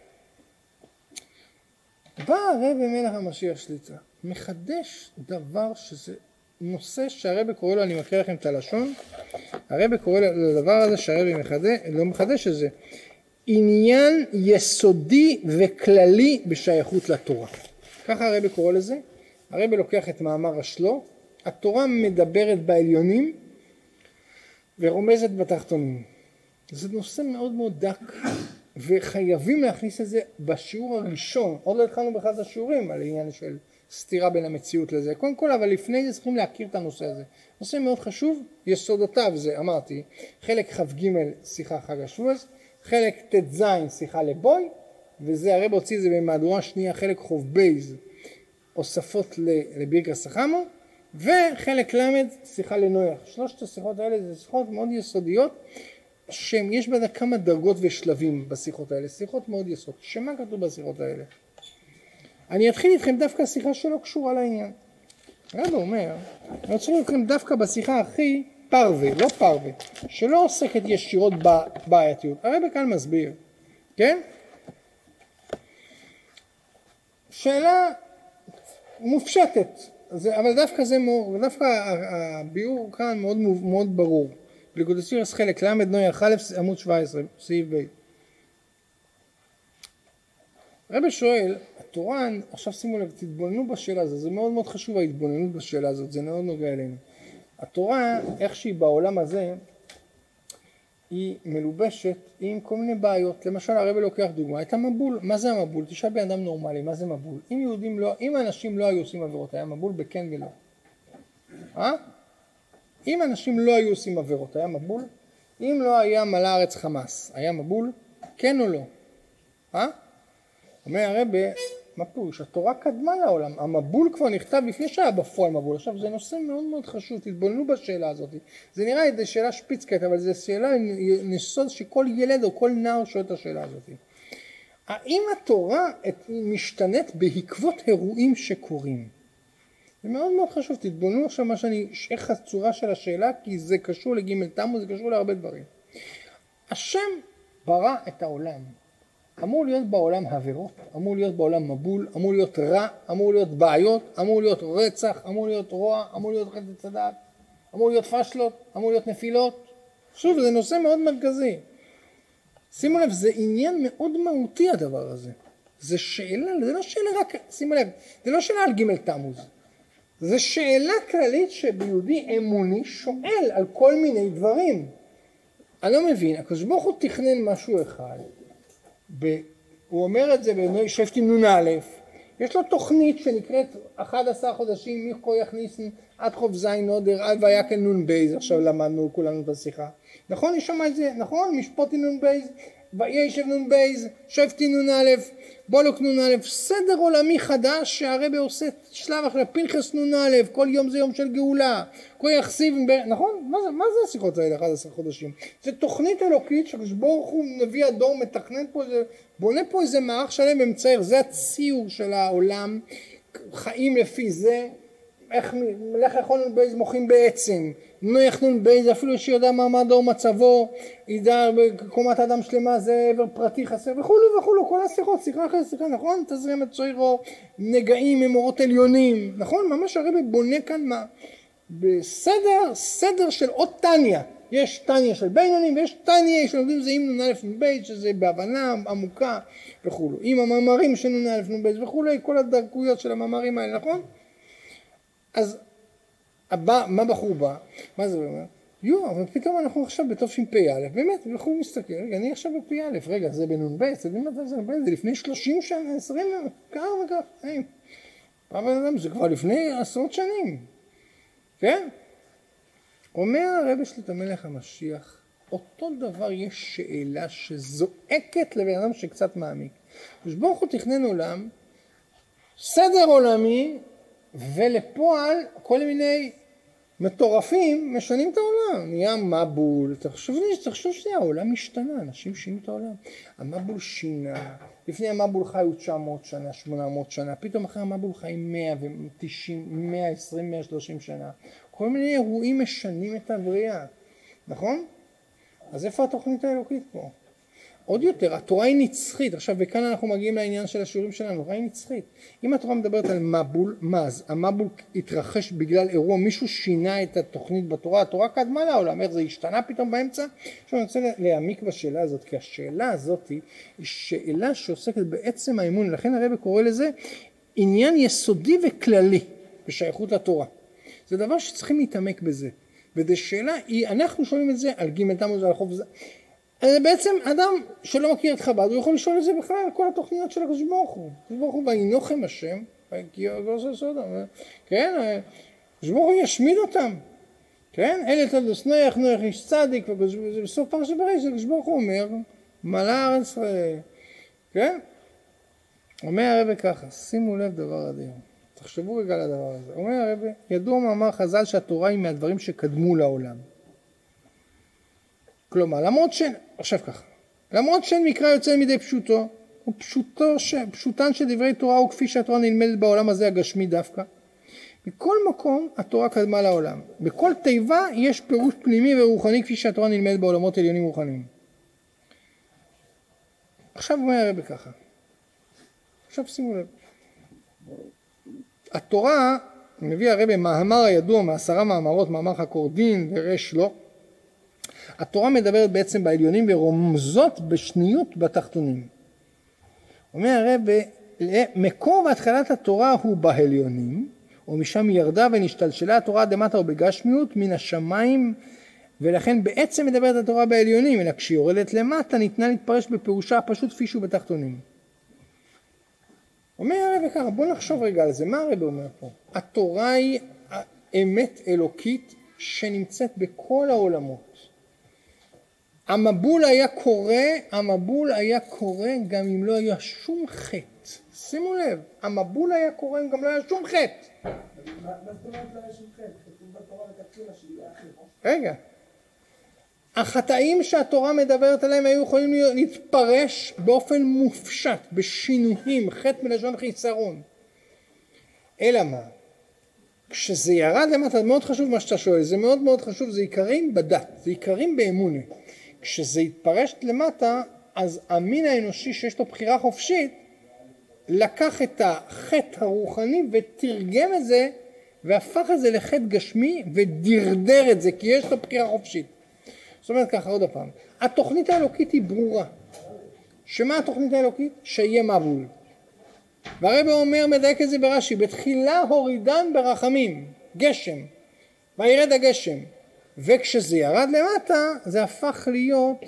בא הרבי מלך המשיח שליט"א, מחדש דבר שזה נושא שהרבי קורא לו, אני מכיר לכם את הלשון, הרבי קורא לדבר הזה שהרבי מחדש, לא מחדש את זה, עניין יסודי וכללי בשייכות לתורה. ככה הרבי קורא לזה, הרבי לוקח את מאמר השלו, התורה מדברת בעליונים ורומזת בתחתונים. זה נושא מאוד מאוד דק. וחייבים להכניס את זה בשיעור הראשון, עוד לא התחלנו באחד השיעורים על העניין של סתירה בין המציאות לזה, קודם כל, אבל לפני זה צריכים להכיר את הנושא הזה. נושא מאוד חשוב, יסודותיו זה, אמרתי, חלק כ"ג שיחה חג השבועס, חלק ט"ז שיחה לבוי, וזה הרב הוציא את זה במהדורה שנייה, חלק חוב בייז, הוספות לבירקס החמו, וחלק למד שיחה לנויח. שלושת השיחות האלה זה שיחות מאוד יסודיות, שיש בה כמה דרגות ושלבים בשיחות האלה, שיחות מאוד יסוד. שמה כתוב בשיחות האלה? אני אתחיל איתכם דווקא שיחה שלא קשורה לעניין. הרב אומר, אני אתחיל איתכם דווקא בשיחה הכי פרווה, לא פרווה, שלא עוסקת ישירות בבעייתיות. הרב כאן מסביר, כן? שאלה מופשטת, זה, אבל דווקא זה מאוד, דווקא הביאור כאן מאוד, מאוד ברור. בליקוטי חלק למד נויח א' עמוד שבע עשרה, סעיף ב'. הרבי שואל, התורה, עכשיו שימו לב, תתבוננו בשאלה הזאת, זה מאוד מאוד חשוב ההתבוננות בשאלה הזאת, זה מאוד נוגע אלינו. התורה, איך שהיא בעולם הזה, היא מלובשת עם כל מיני בעיות. למשל, הרבי לוקח דוגמה, את המבול. מה זה המבול? תשאל בן אדם נורמלי, מה זה מבול? אם יהודים לא, אם אנשים לא היו עושים עבירות, היה מבול בכן ולא. אה? אם אנשים לא היו עושים עבירות, היה מבול? אם לא היה מלא הארץ חמאס, היה מבול? כן או לא? אה? אומר הרבי, מה פירוש? התורה קדמה לעולם, המבול כבר נכתב לפני שהיה בפועל מבול. עכשיו זה נושא מאוד מאוד חשוב, תתבוננו בשאלה הזאת. זה נראה איזה שאלה שפיצקית, אבל זו שאלה נסוד שכל ילד או כל נער שואל את השאלה הזאת. האם התורה משתנית בעקבות אירועים שקורים? זה מאוד מאוד חשוב, תתבוננו עכשיו מה שאני, איך הצורה של השאלה, כי זה קשור לג' תמוז, זה קשור להרבה דברים. השם ברא את העולם. אמור להיות בעולם עבירות, אמור להיות בעולם מבול, אמור להיות רע, אמור להיות בעיות, אמור להיות רצח, אמור להיות רוע, אמור להיות חטא צדק, אמור להיות פשלות, אמור להיות נפילות. שוב, זה נושא מאוד מרכזי. שימו לב, זה עניין מאוד מהותי הדבר הזה. זה שאלה, זה לא שאלה רק, שימו לב, זה לא שאלה על ג' תמוז. זה שאלה כללית שביהודי אמוני שואל על כל מיני דברים. אני לא מבין, הקדוש ברוך הוא תכנן משהו אחד. ב, הוא אומר את זה בשבטים נ"א, יש לו תוכנית שנקראת אחד עשר חודשים מיכו יכניסן עד חוף זין נודר עד ויקל נון בייז, עכשיו למדנו כולנו את השיחה, נכון? יש שם את זה, נכון? משפוטי נון בייז, וישב נון בייז, שבטי נ"א, בולוק נ"א, סדר עולמי חדש שהרבי עושה שלב אחרי, פנחס נ"א, כל יום זה יום של גאולה, כל יחסיב, נכון? מה זה, מה זה השיחות האלה, אחד עשר חודשים? זה תוכנית אלוקית שהקדוש ברוך הוא נביא הדור, מתכנן פה, זה, בונה פה איזה מערך שלם ומצייר, זה הציור של העולם, חיים לפי זה, איך מלך יכול נון בייז מוחים בעצם, נויח נון בייז אפילו שיודע מעמדו ומצבו, ידע בקומת אדם שלמה זה עבר פרטי חסר וכולו וכולו, כל השיחות, שיחה אחרי שיחה, נכון? תזרים את צוירו, נגעים ממורות עליונים, נכון? ממש הרבי בונה כאן מה? בסדר, סדר של עוד טניה, יש טניה של בינונים ויש טניה שלומדים זה עם נון א' נון בייז שזה בהבנה עמוקה וכולו, עם המאמרים של נון א' נון בייז וכולו, כל הדרכויות של המאמרים האלה, נכון? אז הבא, מה בחור בא? מה זה אומר? יו, אבל פתאום אנחנו עכשיו בתשפ"א, באמת, בחור מסתכל, רגע, אני עכשיו בפ"א, רגע, זה בנ"ב, זה זה לפני שלושים שנה, עשרים, כך וכך, אין. פעם אדם, זה כבר לפני עשרות שנים, כן? אומר הרבי שלת המלך המשיח, אותו דבר יש שאלה שזועקת לבן אדם שקצת מעמיק. ברוך הוא תכנן עולם, סדר עולמי, ולפועל כל מיני מטורפים משנים את העולם, נהיה מבול, תחשוב, תחשוב שנייה, העולם משתנה, אנשים שינו את העולם, המבול שינה, לפני המבול חיו תשע מאות שנה, שמונה מאות שנה, פתאום אחרי המבול חיים מאה ותשעים, מאה ועשרים, מאה ושלושים שנה, כל מיני אירועים משנים את הבריאה, נכון? אז איפה התוכנית האלוקית פה? עוד יותר, התורה היא נצחית, עכשיו וכאן אנחנו מגיעים לעניין של השיעורים שלנו, התורה היא נצחית. אם התורה מדברת על מבול, מה אז? המבול התרחש בגלל אירוע, מישהו שינה את התוכנית בתורה, התורה קדמה לעולם, איך זה השתנה פתאום באמצע? עכשיו אני רוצה להעמיק בשאלה הזאת, כי השאלה הזאת היא שאלה שעוסקת בעצם האמון, לכן הרבי קורא לזה עניין יסודי וכללי בשייכות לתורה. זה דבר שצריכים להתעמק בזה, וזו שאלה, אנחנו שואלים את זה על ג' תמוז ועל חוף זה, אז בעצם אדם שלא מכיר את חב"ד, הוא יכול לשאול את זה בכלל על כל התוכניות של הקדוש ברוך הוא. הקדוש ברוך הוא וינוחם השם, כן, הקדוש ברוך הוא ישמיד אותם, כן, אלה תלדוס נויח, נויח איש צדיק, ובסוף פרשת בראשית, הקדוש ברוך הוא אומר, מלא הארץ ישראל, כן? אומר הרבי ככה, שימו לב דבר אדיר, תחשבו רגע על הדבר הזה, אומר הרבי, ידוע מאמר חז"ל שהתורה היא מהדברים שקדמו לעולם. כלומר, למרות שאין, עכשיו ככה, למרות שאין מקרא יוצא מדי פשוטו, ופשוטו, פשוטן של דברי תורה הוא כפי שהתורה נלמדת בעולם הזה הגשמי דווקא. בכל מקום התורה קדמה לעולם. בכל תיבה יש פירוש פנימי ורוחני כפי שהתורה נלמדת בעולמות עליונים רוחניים. עכשיו אומר הרבי ככה, עכשיו שימו לב, התורה, מביא הרבי מאמר הידוע מעשרה מאמרות, מאמר חקורדין ורש לו, התורה מדברת בעצם בעליונים ורומזות בשניות בתחתונים. אומר הרבי, מקור והתחלת התורה הוא בעליונים, ומשם ירדה ונשתלשלה התורה דמטה ובגשמיות מן השמיים, ולכן בעצם מדברת התורה בעליונים, אלא כשהיא יורדת למטה ניתנה להתפרש בפירושה פשוט כפי שהוא בתחתונים. אומר הרבי ככה, בוא נחשוב רגע על זה, מה הרבי אומר פה? התורה היא האמת אלוקית שנמצאת בכל העולמות. המבול היה קורה, המבול היה קורה גם אם לא היה שום חטא. שימו לב, המבול היה קורה אם גם לא היה שום חטא. מה זאת אומרת לא היה שום חטא? כתוב בתורה לכתחילה שיהיה חטא. רגע. החטאים שהתורה מדברת עליהם היו יכולים להתפרש באופן מופשט, בשינויים, חטא מלשון חיסרון. אלא מה? כשזה ירד למטה, זה מאוד חשוב מה שאתה שואל, זה מאוד מאוד חשוב, זה עיקרים בדת, זה עיקרים באמונה. כשזה התפרש למטה, אז המין האנושי שיש לו בחירה חופשית, לקח את החטא הרוחני ותרגם את זה, והפך את זה לחטא גשמי ודרדר את זה, כי יש לו בחירה חופשית. זאת אומרת ככה עוד הפעם, התוכנית האלוקית היא ברורה. שמה התוכנית האלוקית? שיהיה מבול. והרבא אומר, מדייק את זה ברש"י, בתחילה הורידן ברחמים, גשם, וירד הגשם. וכשזה ירד למטה, זה הפך להיות,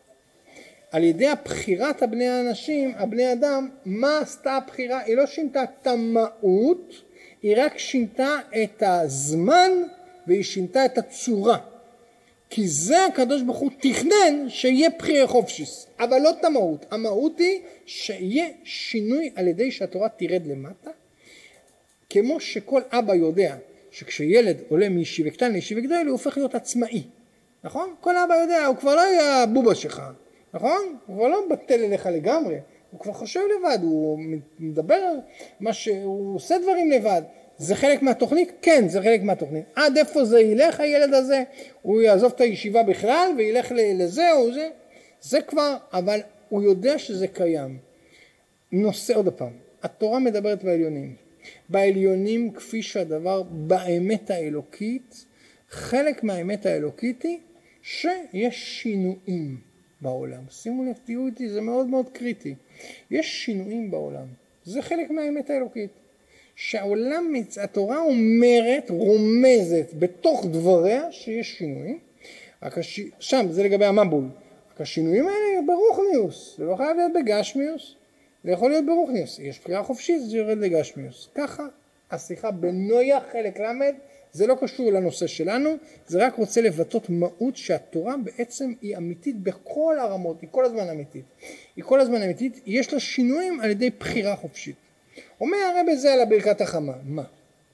על ידי הבחירת הבני האנשים, הבני אדם, מה עשתה הבחירה? היא לא שינתה את המהות, היא רק שינתה את הזמן, והיא שינתה את הצורה. כי זה הקדוש ברוך הוא תכנן שיהיה בחירה חופשיס, אבל לא את המהות. המהות היא שיהיה שינוי על ידי שהתורה תרד למטה, כמו שכל אבא יודע שכשילד עולה מישיבה קטן לישיבה גדול הוא הופך להיות עצמאי, נכון? כל אבא יודע, הוא כבר לא יהיה הבובה שלך, נכון? הוא כבר לא בטל אליך לגמרי, הוא כבר חושב לבד, הוא מדבר, מה שהוא עושה דברים לבד. זה חלק מהתוכנית? כן, זה חלק מהתוכנית. עד איפה זה ילך הילד הזה? הוא יעזוב את הישיבה בכלל וילך לזה או זה? זה כבר, אבל הוא יודע שזה קיים. נושא עוד פעם, התורה מדברת בעליונים. בעליונים כפי שהדבר באמת האלוקית, חלק מהאמת האלוקית היא שיש שינויים בעולם. שימו לב, תהיו איתי, זה מאוד מאוד קריטי. יש שינויים בעולם. זה חלק מהאמת האלוקית. שהעולם, התורה אומרת, רומזת בתוך דבריה שיש שינויים. הש... שם, זה לגבי המבול. השינויים האלה ברוחניוס, זה לא חייב להיות בגשמיוס, זה יכול להיות ברוחניוס. יש בחירה חופשית, זה יורד לגשמיוס. ככה השיחה בנויה חלק למד, זה לא קשור לנושא שלנו, זה רק רוצה לבטאות מהות שהתורה בעצם היא אמיתית בכל הרמות, היא כל הזמן אמיתית. היא כל הזמן אמיתית, יש לה שינויים על ידי בחירה חופשית. אומר הרב זה על הברכת החמה, מה?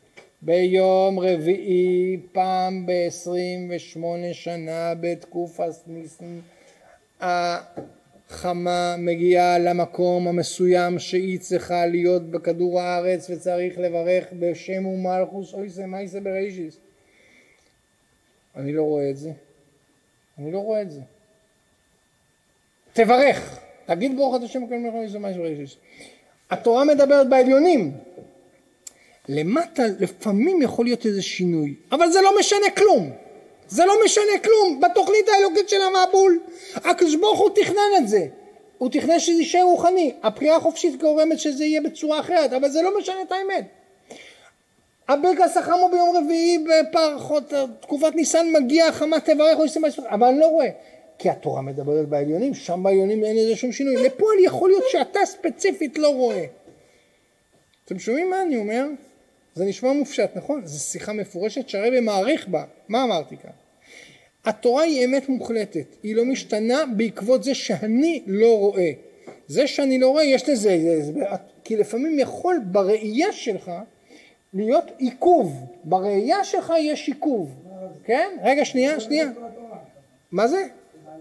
ביום רביעי, פעם ב-עשרים ושמונה שנה בתקופת ניסן, החמה מגיעה למקום המסוים שהיא צריכה להיות בכדור הארץ וצריך לברך בשם ומלכוס, אוי זה, מה זה בראשיס? אני לא רואה את זה. אני לא רואה את זה. תברך. תגיד ברוך אתה השם כל מלכוס, זה מה זה בראשיס. התורה מדברת בעליונים. למטה לפעמים יכול להיות איזה שינוי, אבל זה לא משנה כלום. זה לא משנה כלום. בתוכנית האלוקית של המבול, הקדוש ברוך הוא תכנן את זה. הוא תכנן שזה יישאר רוחני. הבחירה החופשית גורמת שזה יהיה בצורה אחרת, אבל זה לא משנה את האמת. הברכת החמה ביום רביעי בפרחות, תקופת ניסן מגיע החמה תברך, אבל אני לא רואה. כי התורה מדברת בעליונים, שם בעליונים אין איזה שום שינוי. לפועל יכול להיות שאתה ספציפית לא רואה. אתם שומעים מה אני אומר? זה נשמע מופשט, נכון? זו שיחה מפורשת שהרבא מעריך בה. מה אמרתי כאן? התורה היא אמת מוחלטת. היא לא משתנה בעקבות זה שאני לא רואה. זה שאני לא רואה, יש לזה, זה, זה, כי לפעמים יכול בראייה שלך להיות עיכוב. בראייה שלך יש עיכוב. כן? רגע, שנייה, שנייה. מה זה?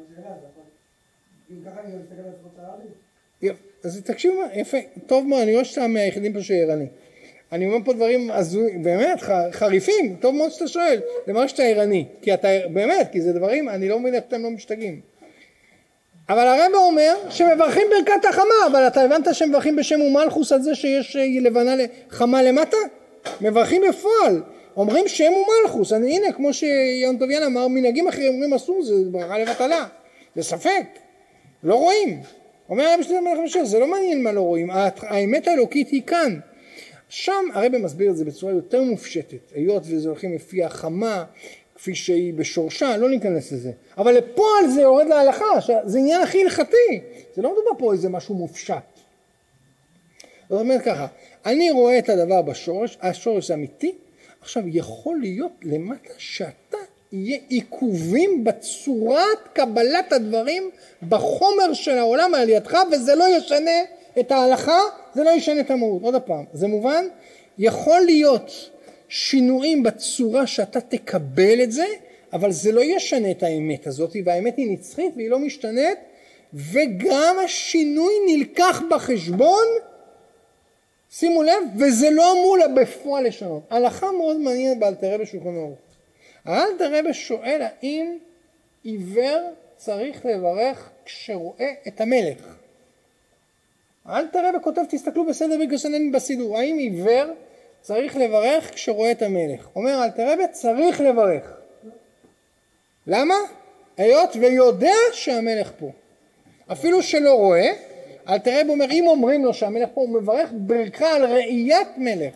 אז תקשיבו, יפה, טוב מאוד, אני רואה שאתה מהיחידים פה שערני. אני אומר פה דברים הזויים, באמת, חריפים, טוב מאוד שאתה שואל, למה שאתה ערני, כי אתה, באמת, כי זה דברים, אני לא מבין איך אתם לא משתגעים. אבל הרבא אומר שמברכים ברכת החמה, אבל אתה הבנת שמברכים בשם ומלכוס על זה שיש לבנה חמה למטה? מברכים בפועל, אומרים שם ומלכוס, אני, הנה, כמו שיון טוביין אמר, מנהגים אחרים אומרים אסור, זה ברכה לבטלה, זה ספק, לא רואים. אומר הרב שלום מלך משל, זה לא מעניין מה לא רואים, האמת האלוקית היא כאן. שם הרב מסביר את זה בצורה יותר מופשטת, היות וזה הולכים לפי החמה, כפי שהיא בשורשה, לא ניכנס לזה. אבל לפועל זה יורד להלכה, זה עניין הכי הלכתי, זה לא מדובר פה איזה משהו מופשט. זאת אומרת ככה, אני רואה את הדבר בשורש, השורש זה אמיתי, עכשיו יכול להיות למטה שאתה יהיה עיכובים בצורת קבלת הדברים בחומר של העולם על ידך, וזה לא ישנה את ההלכה, זה לא ישנה את המהות. עוד הפעם, זה מובן? יכול להיות שינויים בצורה שאתה תקבל את זה, אבל זה לא ישנה את האמת הזאת, והאמת היא נצחית והיא לא משתנית, וגם השינוי נלקח בחשבון, שימו לב, וזה לא אמור בפועל לשנות. הלכה מאוד מעניינת באלתר רבי שולחן ערוך. האלתר רבי שואל האם עיוור צריך לברך כשרואה את המלך. אל תראה וכותב, תסתכלו בסדר בגשננים בסידור, האם עיוור צריך לברך כשרואה את המלך? אומר אל תראה וצריך לברך. למה? היות ויודע שהמלך פה. אפילו שלא רואה, אל תראה ואומר, אם אומרים לו שהמלך פה, הוא מברך ברכה על ראיית מלך.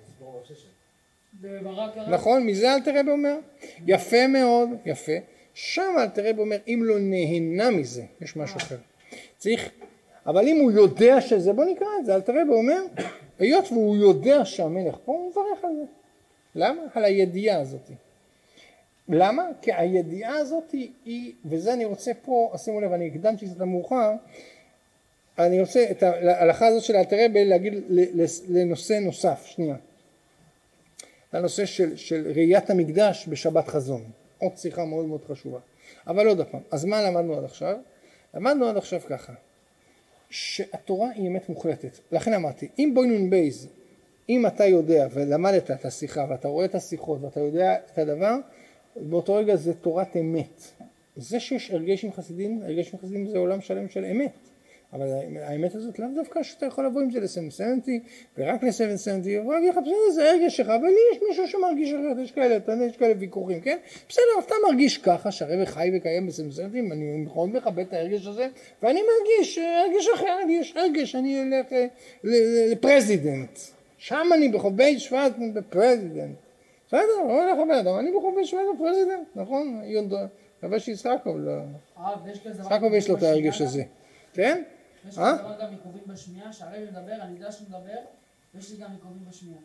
נכון, מזה אל תראה ואומר. יפה מאוד, יפה. שם אל תראה ואומר, אם לא נהנה מזה, יש משהו אחר. צריך, אבל אם הוא יודע שזה, בוא נקרא את זה, אל תראה ואומר, היות והוא יודע שהמלך פה, הוא מברך על זה. למה? על הידיעה הזאת. למה? כי הידיעה הזאת היא, וזה אני רוצה פה, שימו לב, אני הקדמתי קצת המאוחר, אני רוצה את ההלכה הזאת של אל תראה להגיד לנושא נוסף, שנייה. לנושא של, של ראיית המקדש בשבת חזון. עוד שיחה מאוד מאוד חשובה. אבל עוד הפעם, אז מה למדנו עד עכשיו? למדנו עד עכשיו ככה, שהתורה היא אמת מוחלטת. לכן אמרתי, אם בוינון בייז, אם אתה יודע ולמדת את השיחה ואתה רואה את השיחות ואתה יודע את הדבר, באותו רגע זה תורת אמת. זה שיש הרגשים חסידים, הרגשים חסידים זה עולם שלם של אמת. אבל האמת הזאת לאו דווקא שאתה יכול לבוא עם זה ל-שבע שבעים ורק ל-שבע שבעים, ורק לך, בסדר, זה הרגש שלך, אבל יש מישהו שמרגיש אחרת, יש כאלה, יש כאלה ויכוחים, כן? בסדר, אתה מרגיש ככה, שהרב חי וקיים ב-שבע שבעים, אני מאוד מכבד את הרגש הזה, ואני מרגיש הרגש אחר, יש הרגש, אני אלך לפרזידנט, שם אני בחובי שבט בפרזידנט, בסדר, לא הולך הבן אדם, אני בחובי שבט בפרזידנט, נכון? מקווה שיצחקוב, לא. יצחקוב יש לו את הרגש הזה, כן? יש לי דבר גם עיכובים בשמיעה, שהרב מדבר, אני יודע שהוא מדבר, ויש לי גם עיכובים בשמיעה.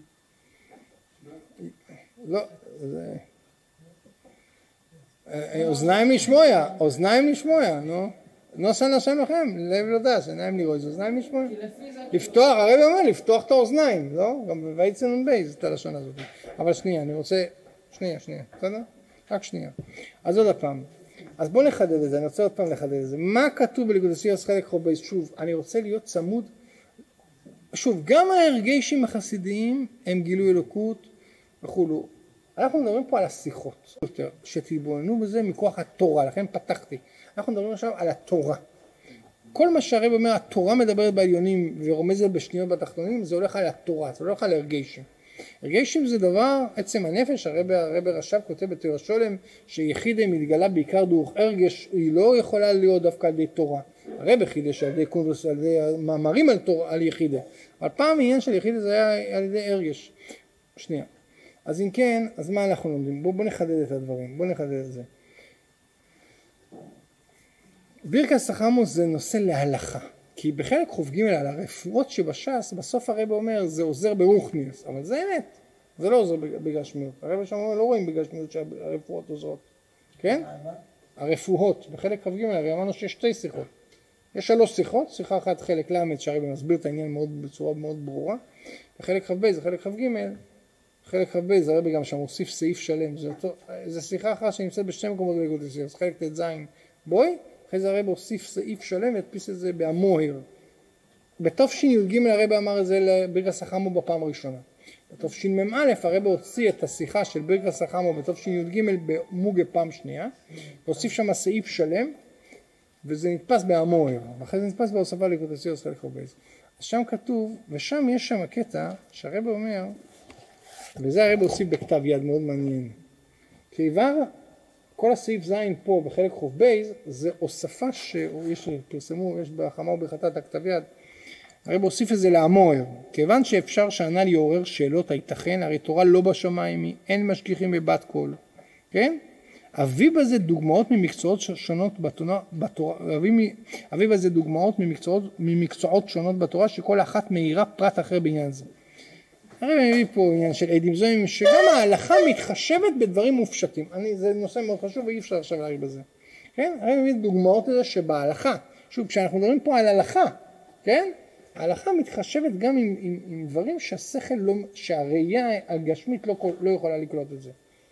לא, זה... אוזניים לשמוע, אוזניים לשמוע, נו. נוסן השם לכם, לב לא דש, עיניים לראות, זה אוזניים לשמוע. לפתוח, הרב אומר, לפתוח את האוזניים, לא? גם בבייצן ובייז, את הלשון הזאת. אבל שנייה, אני רוצה... שנייה, שנייה, בסדר? רק שנייה. אז עוד הפעם. אז בואו נחדד את זה, אני רוצה עוד פעם לחדד את זה. מה כתוב בליקוטסיוס חלק חובייס? שוב, אני רוצה להיות צמוד. שוב, גם ההרגשים החסידיים הם גילוי אלוקות וכולו. אנחנו מדברים פה על השיחות, יותר, שתתבוננו בזה מכוח התורה, לכן פתחתי. אנחנו מדברים עכשיו על התורה. כל מה שהרב אומר, התורה מדברת בעליונים ורומזת בשניות בתחתונים, זה הולך על התורה, זה הולך על הרגשים. הרגשים זה דבר, עצם הנפש, הרב, הרב רש"ב כותב בתורה השולם, שיחידה מתגלה בעיקר דרך הרגש, היא לא יכולה להיות דווקא על ידי תורה. הרב חידש על ידי קונדוס, על ידי מאמרים על, תורה, על יחידה. אבל פעם העניין של יחידה זה היה על ידי הרגש. שנייה. אז אם כן, אז מה אנחנו לומדים? בואו בוא נחדד את הדברים, בואו נחדד את זה. בירקס החמוס זה נושא להלכה. כי בחלק חוב ג' על הרפואות שבש"ס, בסוף הרב אומר זה עוזר ברוחניוס, אבל זה אמת, זה לא עוזר בגשמיות. הרב שם אומר לא רואים בגשמיות שהרפואות עוזרות, כן? הרפואות, בחלק חוב ג' הרי אמרנו שיש שתי שיחות. יש שלוש שיחות, שיחה אחת חלק למד שהרב מסביר את העניין מאוד, בצורה מאוד ברורה, וחלק חוב ב' זה חלק חוב ג', חלק חוב ב' זה הרב גם שם מוסיף סעיף שלם, זה, אותו, זה שיחה אחת שנמצאת בשתי מקומות בליקוטסיוס, חלק ט"ז בוי, אחרי זה הרב הוסיף סעיף שלם והדפיס את זה בהמוהר. בתש"ג הרב אמר את זה לבירקס החמו בפעם הראשונה. בתשמ"א הרב הוציא את השיחה של בירקס החמו בתשי"ג במוגה פעם שנייה, והוסיף שם סעיף שלם, וזה נתפס בהמוהר, ואחרי זה נתפס בהוספה ליקוטסיוס חלק חובייס. אז שם כתוב, ושם יש שם הקטע שהרב אומר, וזה הרב הוסיף בכתב יד מאוד מעניין, כי עבר כל הסעיף זין פה בחלק חוב בייז זה הוספה שיש פרסמו, יש בחמה ובחטאת הכתב יד, הרי בהוסיף את זה להמוהר, כיוון שאפשר שהנ"ל יעורר שאלות הייתכן, הרי תורה לא בשמיים, אין משגיחים בבת קול, כן? אביא בזה דוגמאות ממקצועות שונות בתורה, בתורה אביא, אביא בזה דוגמאות ממקצועות, ממקצועות שונות בתורה שכל אחת מאירה פרט אחר בעניין זה. הרי מביא פה עניין של עדים זוהים, שגם ההלכה מתחשבת בדברים מופשטים. אני, זה נושא מאוד חשוב ואי אפשר עכשיו להגיד בזה. כן? הרי מביא דוגמאות לזה שבהלכה, שוב, כשאנחנו מדברים פה על הלכה, כן? ההלכה מתחשבת גם עם, עם, עם דברים שהשכל לא, שהראייה הגשמית לא, לא יכולה לקלוט את זה.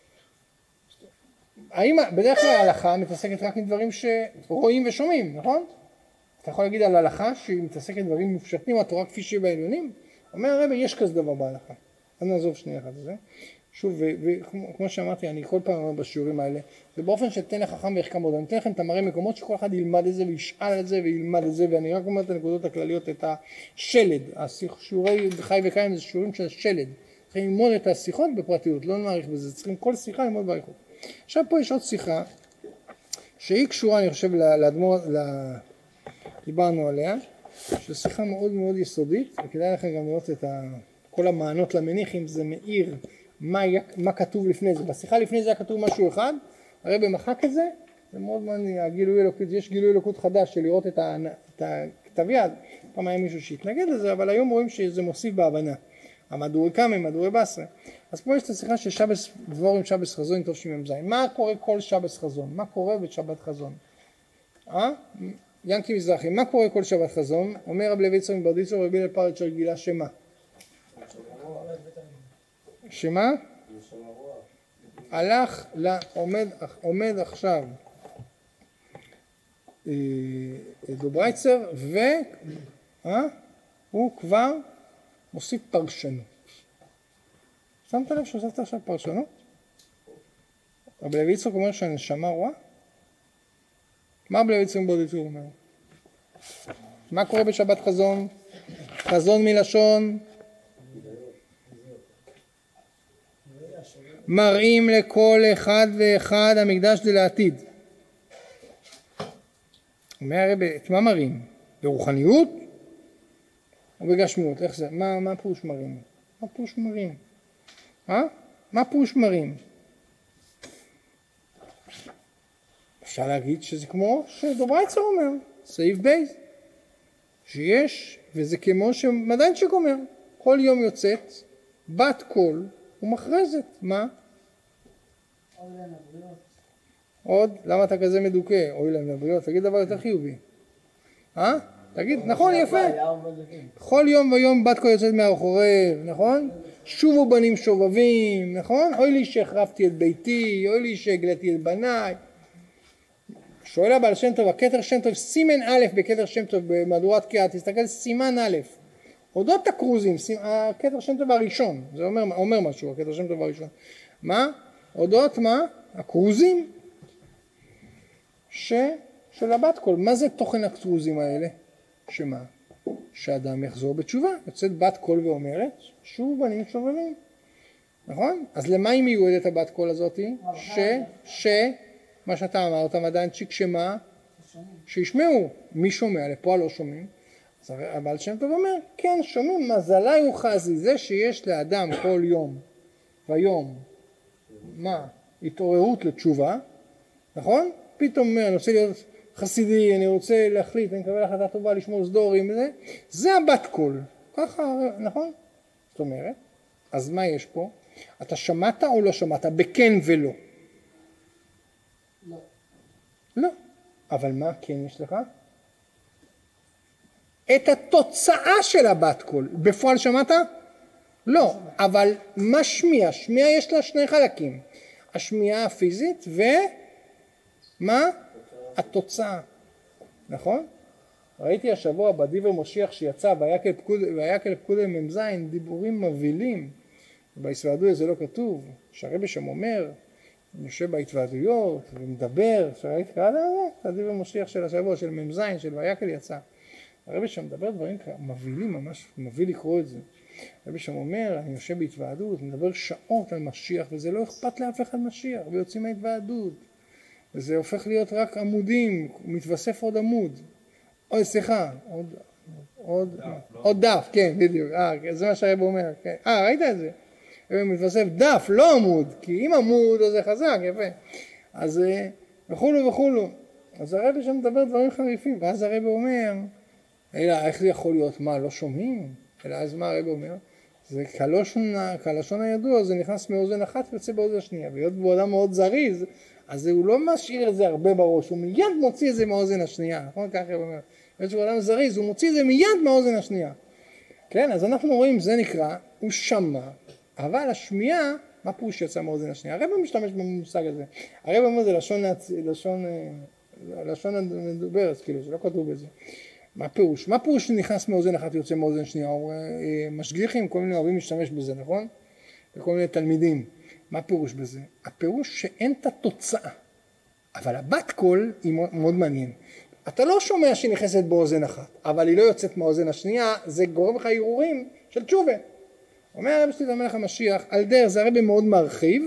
האם, בדרך כלל ההלכה מתעסקת רק עם דברים שרואים ושומעים, נכון? אתה יכול להגיד על ההלכה שהיא מתעסקת עם דברים מופשטים, התורה כפי שהיא בעליונים? אומר הרב, יש כזה דבר בהלכה. אז נעזוב שנייה אחת את זה. שוב, וכמו שאמרתי, אני כל פעם אומר בשיעורים האלה, זה באופן שתן לחכם ויחכם עוד, אני אתן לכם את המראה מקומות שכל אחד ילמד את זה וישאל את זה וילמד את זה, ואני רק אומר את הנקודות הכלליות, את השלד, שיעורי חי וקיים זה שיעורים של שלד, צריכים ללמוד את השיחות בפרטיות, לא נעריך בזה, צריכים כל שיחה ללמוד באריכות. עכשיו פה יש עוד שיחה, שהיא קשורה אני חושב לאדמו"ר, דיברנו עליה, שזו שיחה מאוד מאוד יסודית, וכדאי לכם גם לראות את כל המענות למניחים, זה מאיר מה, מה כתוב לפני זה. בשיחה לפני זה היה כתוב משהו אחד, הרב מחק את זה, זה מאוד מעניין, הגילוי אלוקות, יש גילוי אלוקות חדש של לראות את, ה, את הכתב יד, פעם היה מישהו שהתנגד לזה, אבל היום רואים שזה מוסיף בהבנה. המדורי קמא, מדורי בסרה. אז פה יש את השיחה של שבס דבורים, שבס חזון, טוב שמ"ז. מה קורה כל שבס חזון? מה קורה בשבת חזון? אה? ינקי מזרחי, מה קורה כל שבת חזון? אומר רב לוי יצחק מברדיצ'ב רבי הלל פרץ גילה שמה? שמה? הלך, עומד, עומד עכשיו דוברייצר והוא כבר מוסיף פרשנות. שמת לב שהוספת עכשיו פרשנות? רבי לוי יצחק אומר שהנשמה רואה? מה רבי לוי יצחק מברדיצ'ב אומר? מה קורה בשבת חזון? חזון מלשון מראים לכל אחד ואחד המקדש דלעתיד. אומר הרבי, את מה מראים? ברוחניות או בגשמיות? איך זה? מה, מה פירוש מראים? מה פירוש מראים? אה? מה פירוש מראים? אפשר להגיד שזה כמו שדוברייצר אומר, סעיף בייז, שיש, וזה כמו שמדיינצ'יק אומר, כל יום יוצאת בת קול ומכרזת. מה? אוי להם לבריאות. עוד? למה אתה כזה מדוכא? אוי להם לבריאות, תגיד דבר יותר חיובי. אה? תגיד, נכון, יפה. כל יום ויום בת קול יוצאת מהחורב, נכון? שובו בנים שובבים, נכון? אוי לי שהחרבתי את ביתי, אוי לי שהגלתי את בניי. שואל הבעל שם טוב, הכתר שם טוב, סימן א' בכתר שם טוב במהדורת קהת, תסתכל סימן א', אודות הקרוזים, הכתר שם טוב הראשון, זה אומר, אומר משהו, הכתר שם טוב הראשון. מה? אודות מה? הקרוזים ש, של הבת קול. מה זה תוכן הקרוזים האלה? שמה? שאדם יחזור בתשובה, יוצאת בת קול ואומרת, שוב בנים שובבים. נכון? אז למה היא מיועדת הבת קול הזאת? ש, ש, מה שאתה אמרת, עדיין צ'יק שמה? שישמעו. מי שומע? לפה לא שומעים. אז הבעל שם טוב אומר, כן שומעים, מזלה יוחזי, זה שיש לאדם כל יום ויום, מה? התעוררות לתשובה, נכון? פתאום אומר, אני רוצה להיות חסידי, אני רוצה להחליט, אני מקבל החלטה טובה לשמור סדורים, זה, זה הבת קול. ככה, נכון? זאת אומרת, אז מה יש פה? אתה שמעת או לא שמעת? בכן ולא. לא. לא. אבל מה כן יש לך? את התוצאה של הבת קול. בפועל שמעת? לא. אבל מה שמיע? שמיע יש לה שני חלקים. השמיעה הפיזית ומה? התוצאה. נכון? ראיתי השבוע בדיבר משיח שיצא ויקל פקודי ממזין דיבורים מבהילים. בהתוועדות זה לא כתוב. שהרבי שם אומר, אני יושב בהתוועדויות ומדבר, שראיתי קראת על זה? את הדיבר משיח של השבוע של ממזין, של ויקל יצא. הרבי שם מדבר דברים מבהילים, ממש מביא לקרוא את זה. הרבי שם אומר, אני יושב בהתוועדות, מדבר שעות על משיח, וזה לא אכפת לאף אחד משיח, ויוצאים מההתוועדות. וזה הופך להיות רק עמודים, מתווסף עוד עמוד. אוי, סליחה, עוד, עוד, עוד דף, כן, בדיוק. אה, זה מה שהרבי אומר. אה, ראית את זה? מתווסף דף, לא עמוד, כי אם עמוד אז זה חזק, יפה. אז וכולו וכולו. אז הרבי שם מדבר דברים חריפים, ואז הרבי אומר, אלא איך זה יכול להיות? מה, לא שומעים? אלא אז מה הרבי אומר? זה כלשון, כלשון הידוע, זה נכנס מאוזן אחת ויוצא באוזן השנייה, והיות הוא אדם מאוד זריז, אז הוא לא משאיר את זה הרבה בראש, הוא מיד מוציא את זה מהאוזן השנייה, נכון? ככה הוא אומר, היות שהוא אדם זריז, הוא מוציא את זה מיד מהאוזן השנייה. כן, אז אנחנו רואים, זה נקרא, הוא שמע, אבל השמיעה, מה פירוש שיצא מהאוזן השנייה? הרבי משתמש במושג הזה, הרבי אומר זה לשון, לשון, לשון מדוברת, כאילו, שלא כתוב בזה. מה פירוש? מה פירוש שנכנס מאוזן אחת ויוצא מאוזן שנייה? משגיחים, כל מיני אוהבים להשתמש בזה, נכון? לכל מיני תלמידים. מה הפירוש בזה? הפירוש שאין את התוצאה, אבל הבת קול היא מאוד מעניין. אתה לא שומע שהיא נכנסת באוזן אחת, אבל היא לא יוצאת מהאוזן השנייה, זה גורם לך הרהורים של תשובה. אומר הרב שליט"א המלך המשיח, על דרך זה הרב מאוד מרחיב,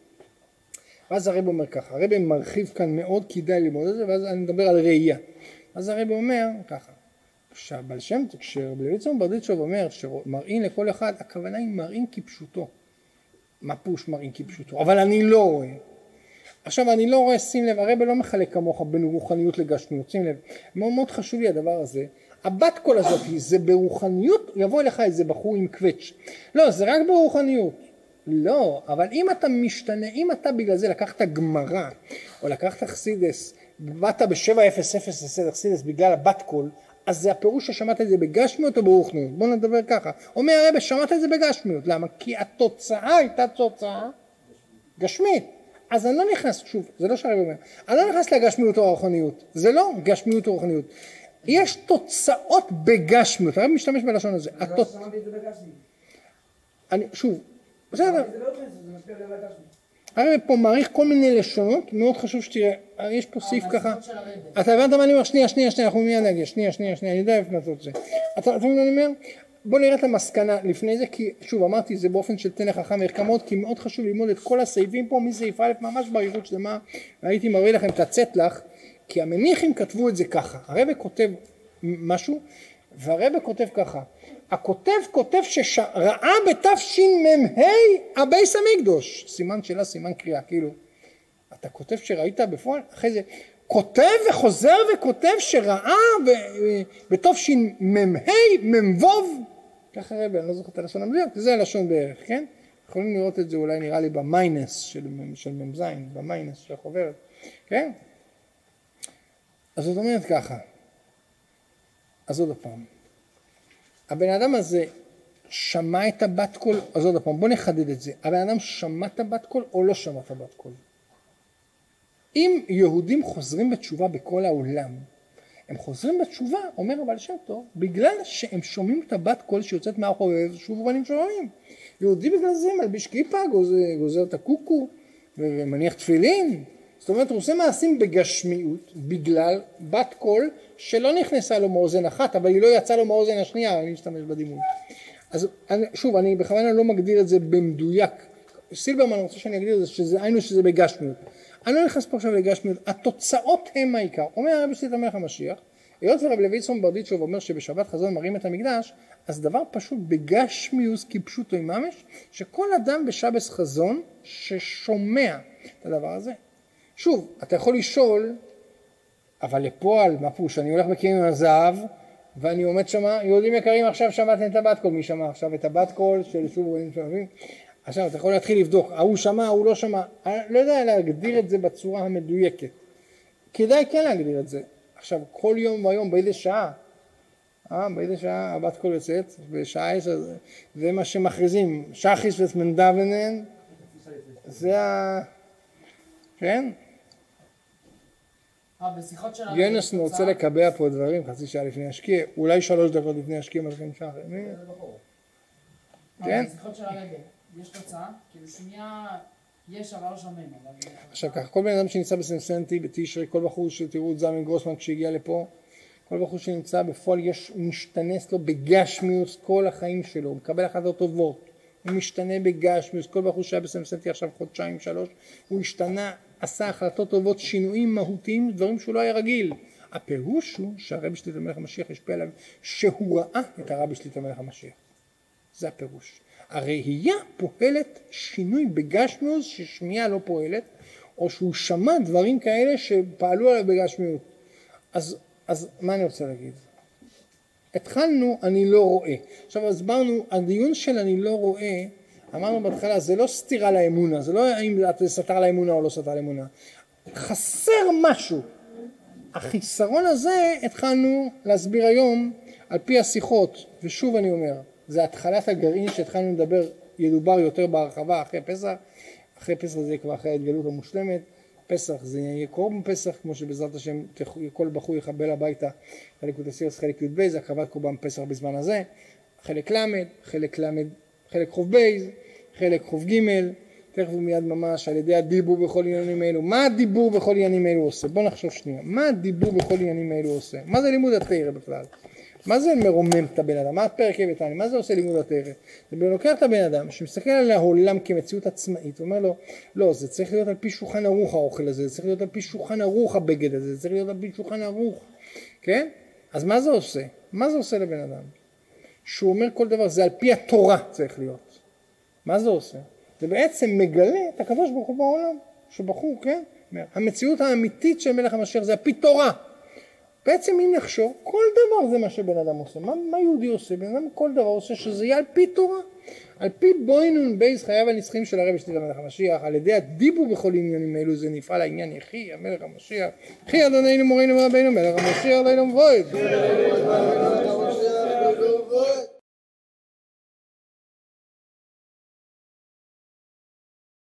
ואז הרב אומר ככה, הרב מרחיב כאן מאוד, כדאי ללמוד את זה, ואז אני מדבר על ראייה. אז הרב אומר ככה, כשהבעל שם, כשרבי לויצא מברדיצ'וב אומר שמראים לכל אחד, הכוונה היא מראים כפשוטו. מה פירוש מראים כפשוטו? אבל אני לא רואה. עכשיו אני לא רואה, שים לב, הרב לא מחלק כמוך בין רוחניות לגשמיות, שים לב. מאוד מאוד חשוב לי הדבר הזה. הבת קול הזאת, זה ברוחניות, יבוא אליך איזה בחור עם קווץ'. לא, זה רק ברוחניות. לא, אבל אם אתה משתנה, אם אתה בגלל זה לקחת גמרא, או לקחת חסידס, באת ב-שבע אפס אפס לסדר חסידס בגלל הבת קול, אז זה הפירוש ששמעת את זה בגשמיות או ברוחניות. בוא נדבר ככה. אומר הרב, שמעת את זה בגשמיות. למה? כי התוצאה הייתה תוצאה גשמית. אז אני לא נכנס, שוב, זה לא שהרב אומר, אני לא נכנס לגשמיות או הרוחניות. זה לא גשמיות או רוחניות. יש תוצאות בגשמיות. הרב משתמש בלשון הזה. אני לא שמעתי את זה בגשמיות. אני, שוב, בסדר. זה לא נכנס, זה משפיע גם בגשמיות. הרב פה מעריך כל מיני לשונות, מאוד חשוב שתראה, יש פה סעיף ככה, אתה הבנת מה אני אומר? שנייה, שנייה, שנייה, אנחנו מיד נגיע, שנייה, שנייה, שנייה, אני יודע איפה לעשות את זה. אתה מבין מה אני אומר? בוא נראה את המסקנה לפני זה, כי שוב אמרתי זה באופן של תנא חכם ערכמות, כי מאוד חשוב ללמוד את כל הסעיפים פה, מסעיף א' ממש באריכות שלמה, והייתי מראה לכם את הצטלח, כי המניחים כתבו את זה ככה, הרב כותב משהו, והרב כותב ככה, הכותב כותב שראה בתשמ"ה הבייס המקדוש, סימן שאלה, סימן קריאה, כאילו, אתה כותב שראית בפועל, אחרי זה, כותב וחוזר וכותב שראה בתשמ"ה ממבוב, ככה הרב, אני לא זוכר את הלשון המדויק, זה הלשון בערך, כן? יכולים לראות את זה אולי נראה לי במיינס של, של ממזין, במיינס של החוברת, כן? אז זאת אומרת ככה, אז עוד הפעם, הבן אדם הזה שמע את הבת קול, אז עוד הפעם, בוא נחדד את זה, הבן אדם שמע את הבת קול או לא שמע את הבת קול? אם יהודים חוזרים בתשובה בכל העולם, הם חוזרים בתשובה, אומר הבעל שם טוב, בגלל שהם שומעים את הבת קול שיוצאת מהחובב, שוב בנים שומעים. יהודי בגלל זה מלביש כיפה, גוזר את הקוקו, ומניח תפילין. זאת אומרת, הוא עושה מעשים בגשמיות, בגלל בת קול שלא נכנסה לו מאוזן אחת, אבל היא לא יצאה לו מאוזן השנייה, אני משתמש בדימוי. אז אני, שוב, אני בכוונה לא מגדיר את זה במדויק. סילברמן רוצה שאני אגדיר את זה, שזה, היינו שזה בגשמיות. אני לא נכנס פה עכשיו לגשמיות, התוצאות הם העיקר. אומר הרב שליט"א המלך המשיח, היות ורב לויצא מברדיצ'וב אומר שבשבת חזון מראים את המקדש, אז דבר פשוט בגשמיוס כפשוטו ממש, שכל אדם בשבת חזון ששומע את הדבר הזה. שוב, אתה יכול לשאול, אבל לפועל, מה פירוש? אני הולך בקניון הזהב, ואני עומד שמה, יהודים יקרים עכשיו שמעתם את הבת קול, מי שמע עכשיו את הבת קול של שוב רואים שומעים? עכשיו אתה יכול להתחיל לבדוק, ההוא שמע, ההוא לא שמע, אני לא יודע להגדיר את זה בצורה המדויקת, כדאי כן להגדיר את זה. עכשיו כל יום והיום באיזה שעה, אה, באיזה שעה הבת קול יוצאת, בשעה עשר, זה מה שמכריזים, שחיס וסמנדבנן, זה ה... כן? ינס רוצה לקבע פה דברים חצי שעה לפני השקיע, אולי שלוש דקות לפני השקיע מלכים שחר. כן? בשיחות של הרבי, יש תוצאה, כאילו שנייה יש אבל לא שומעים. עכשיו ככה, כל בן אדם שנמצא בסנסנטי, בתשרי, כל בחור שתראו את זלמן גרוסמן כשהגיע לפה, כל בחור שנמצא בפועל יש, הוא משתנס לו בגשמיוס כל החיים שלו, הוא מקבל החלטות טובות, הוא משתנה בגשמיוס, כל בחור שהיה בסנסנטי עכשיו חודשיים שלוש, הוא השתנה, עשה החלטות טובות, שינויים מהותיים, דברים שהוא לא היה רגיל. הפירוש הוא שהרבי שליט"א המלך המשיח השפיע עליו, שהוא ראה את הרבי שליט"א המלך המשיח. זה הפירוש. הראייה פועלת שינוי בגשמיוס ששמיעה לא פועלת, או שהוא שמע דברים כאלה שפעלו עליו בגשמיות. אז, אז מה אני רוצה להגיד? התחלנו, אני לא רואה. עכשיו הסברנו, הדיון של אני לא רואה, אמרנו בהתחלה, זה לא סתירה לאמונה, זה לא האם זה סתר לאמונה או לא סתר לאמונה. חסר משהו. החיסרון הזה התחלנו להסביר היום על פי השיחות, ושוב אני אומר, זה התחלת הגרעין שהתחלנו לדבר, ידובר יותר בהרחבה אחרי פסח, אחרי פסח זה כבר אחרי ההתגלות המושלמת, פסח זה יהיה קורבן פסח, כמו שבעזרת השם כל בחור יחבל הביתה, חלק י"ס, חלק י"ב, זה הקרבת קורבן פסח בזמן הזה, חלק למד, חלק למד, חלק חוב בייז, חלק חוב ג', תכף ומיד ממש, על ידי הדיבור בכל עניינים אלו. מה הדיבור בכל עניינים אלו עושה? בוא נחשוב שנייה. מה הדיבור בכל עניינים אלו עושה? מה זה לימוד התורה בכלל? מה זה מרומם את הבן אדם? מה הפרק הבטני? מה זה עושה לימוד התורה? זה לוקח את הבן אדם שמסתכל על העולם כמציאות עצמאית, הוא אומר לו, לא, זה צריך להיות על פי שולחן ערוך האוכל הזה, זה צריך להיות על פי שולחן ערוך הבגד הזה, זה צריך להיות על פי שולחן ערוך, כן? אז מה זה עושה? מה זה עושה לבן אדם? שהוא אומר כל דבר, זה על פי התורה צריך להיות. מה זה עושה? זה בעצם מגלה את הקדוש ברוך הוא בעולם, שבחור, כן? המציאות האמיתית של מלך המשיח זה על פי תורה. בעצם אם נחשוב, כל דבר זה מה שבן אדם עושה. מה, מה יהודי עושה? בן אדם כל דבר עושה שזה יהיה על פי תורה. על פי בוינון בייס חייו הנצחיים של הרבי שליט"א המלך המשיח, על ידי הדיבור בכל עניינים האלו, זה נפעל העניין יחי, המלך המשיח. יחי אדוננו מורנו ורבנו, מלך המשיח לילה מבועד.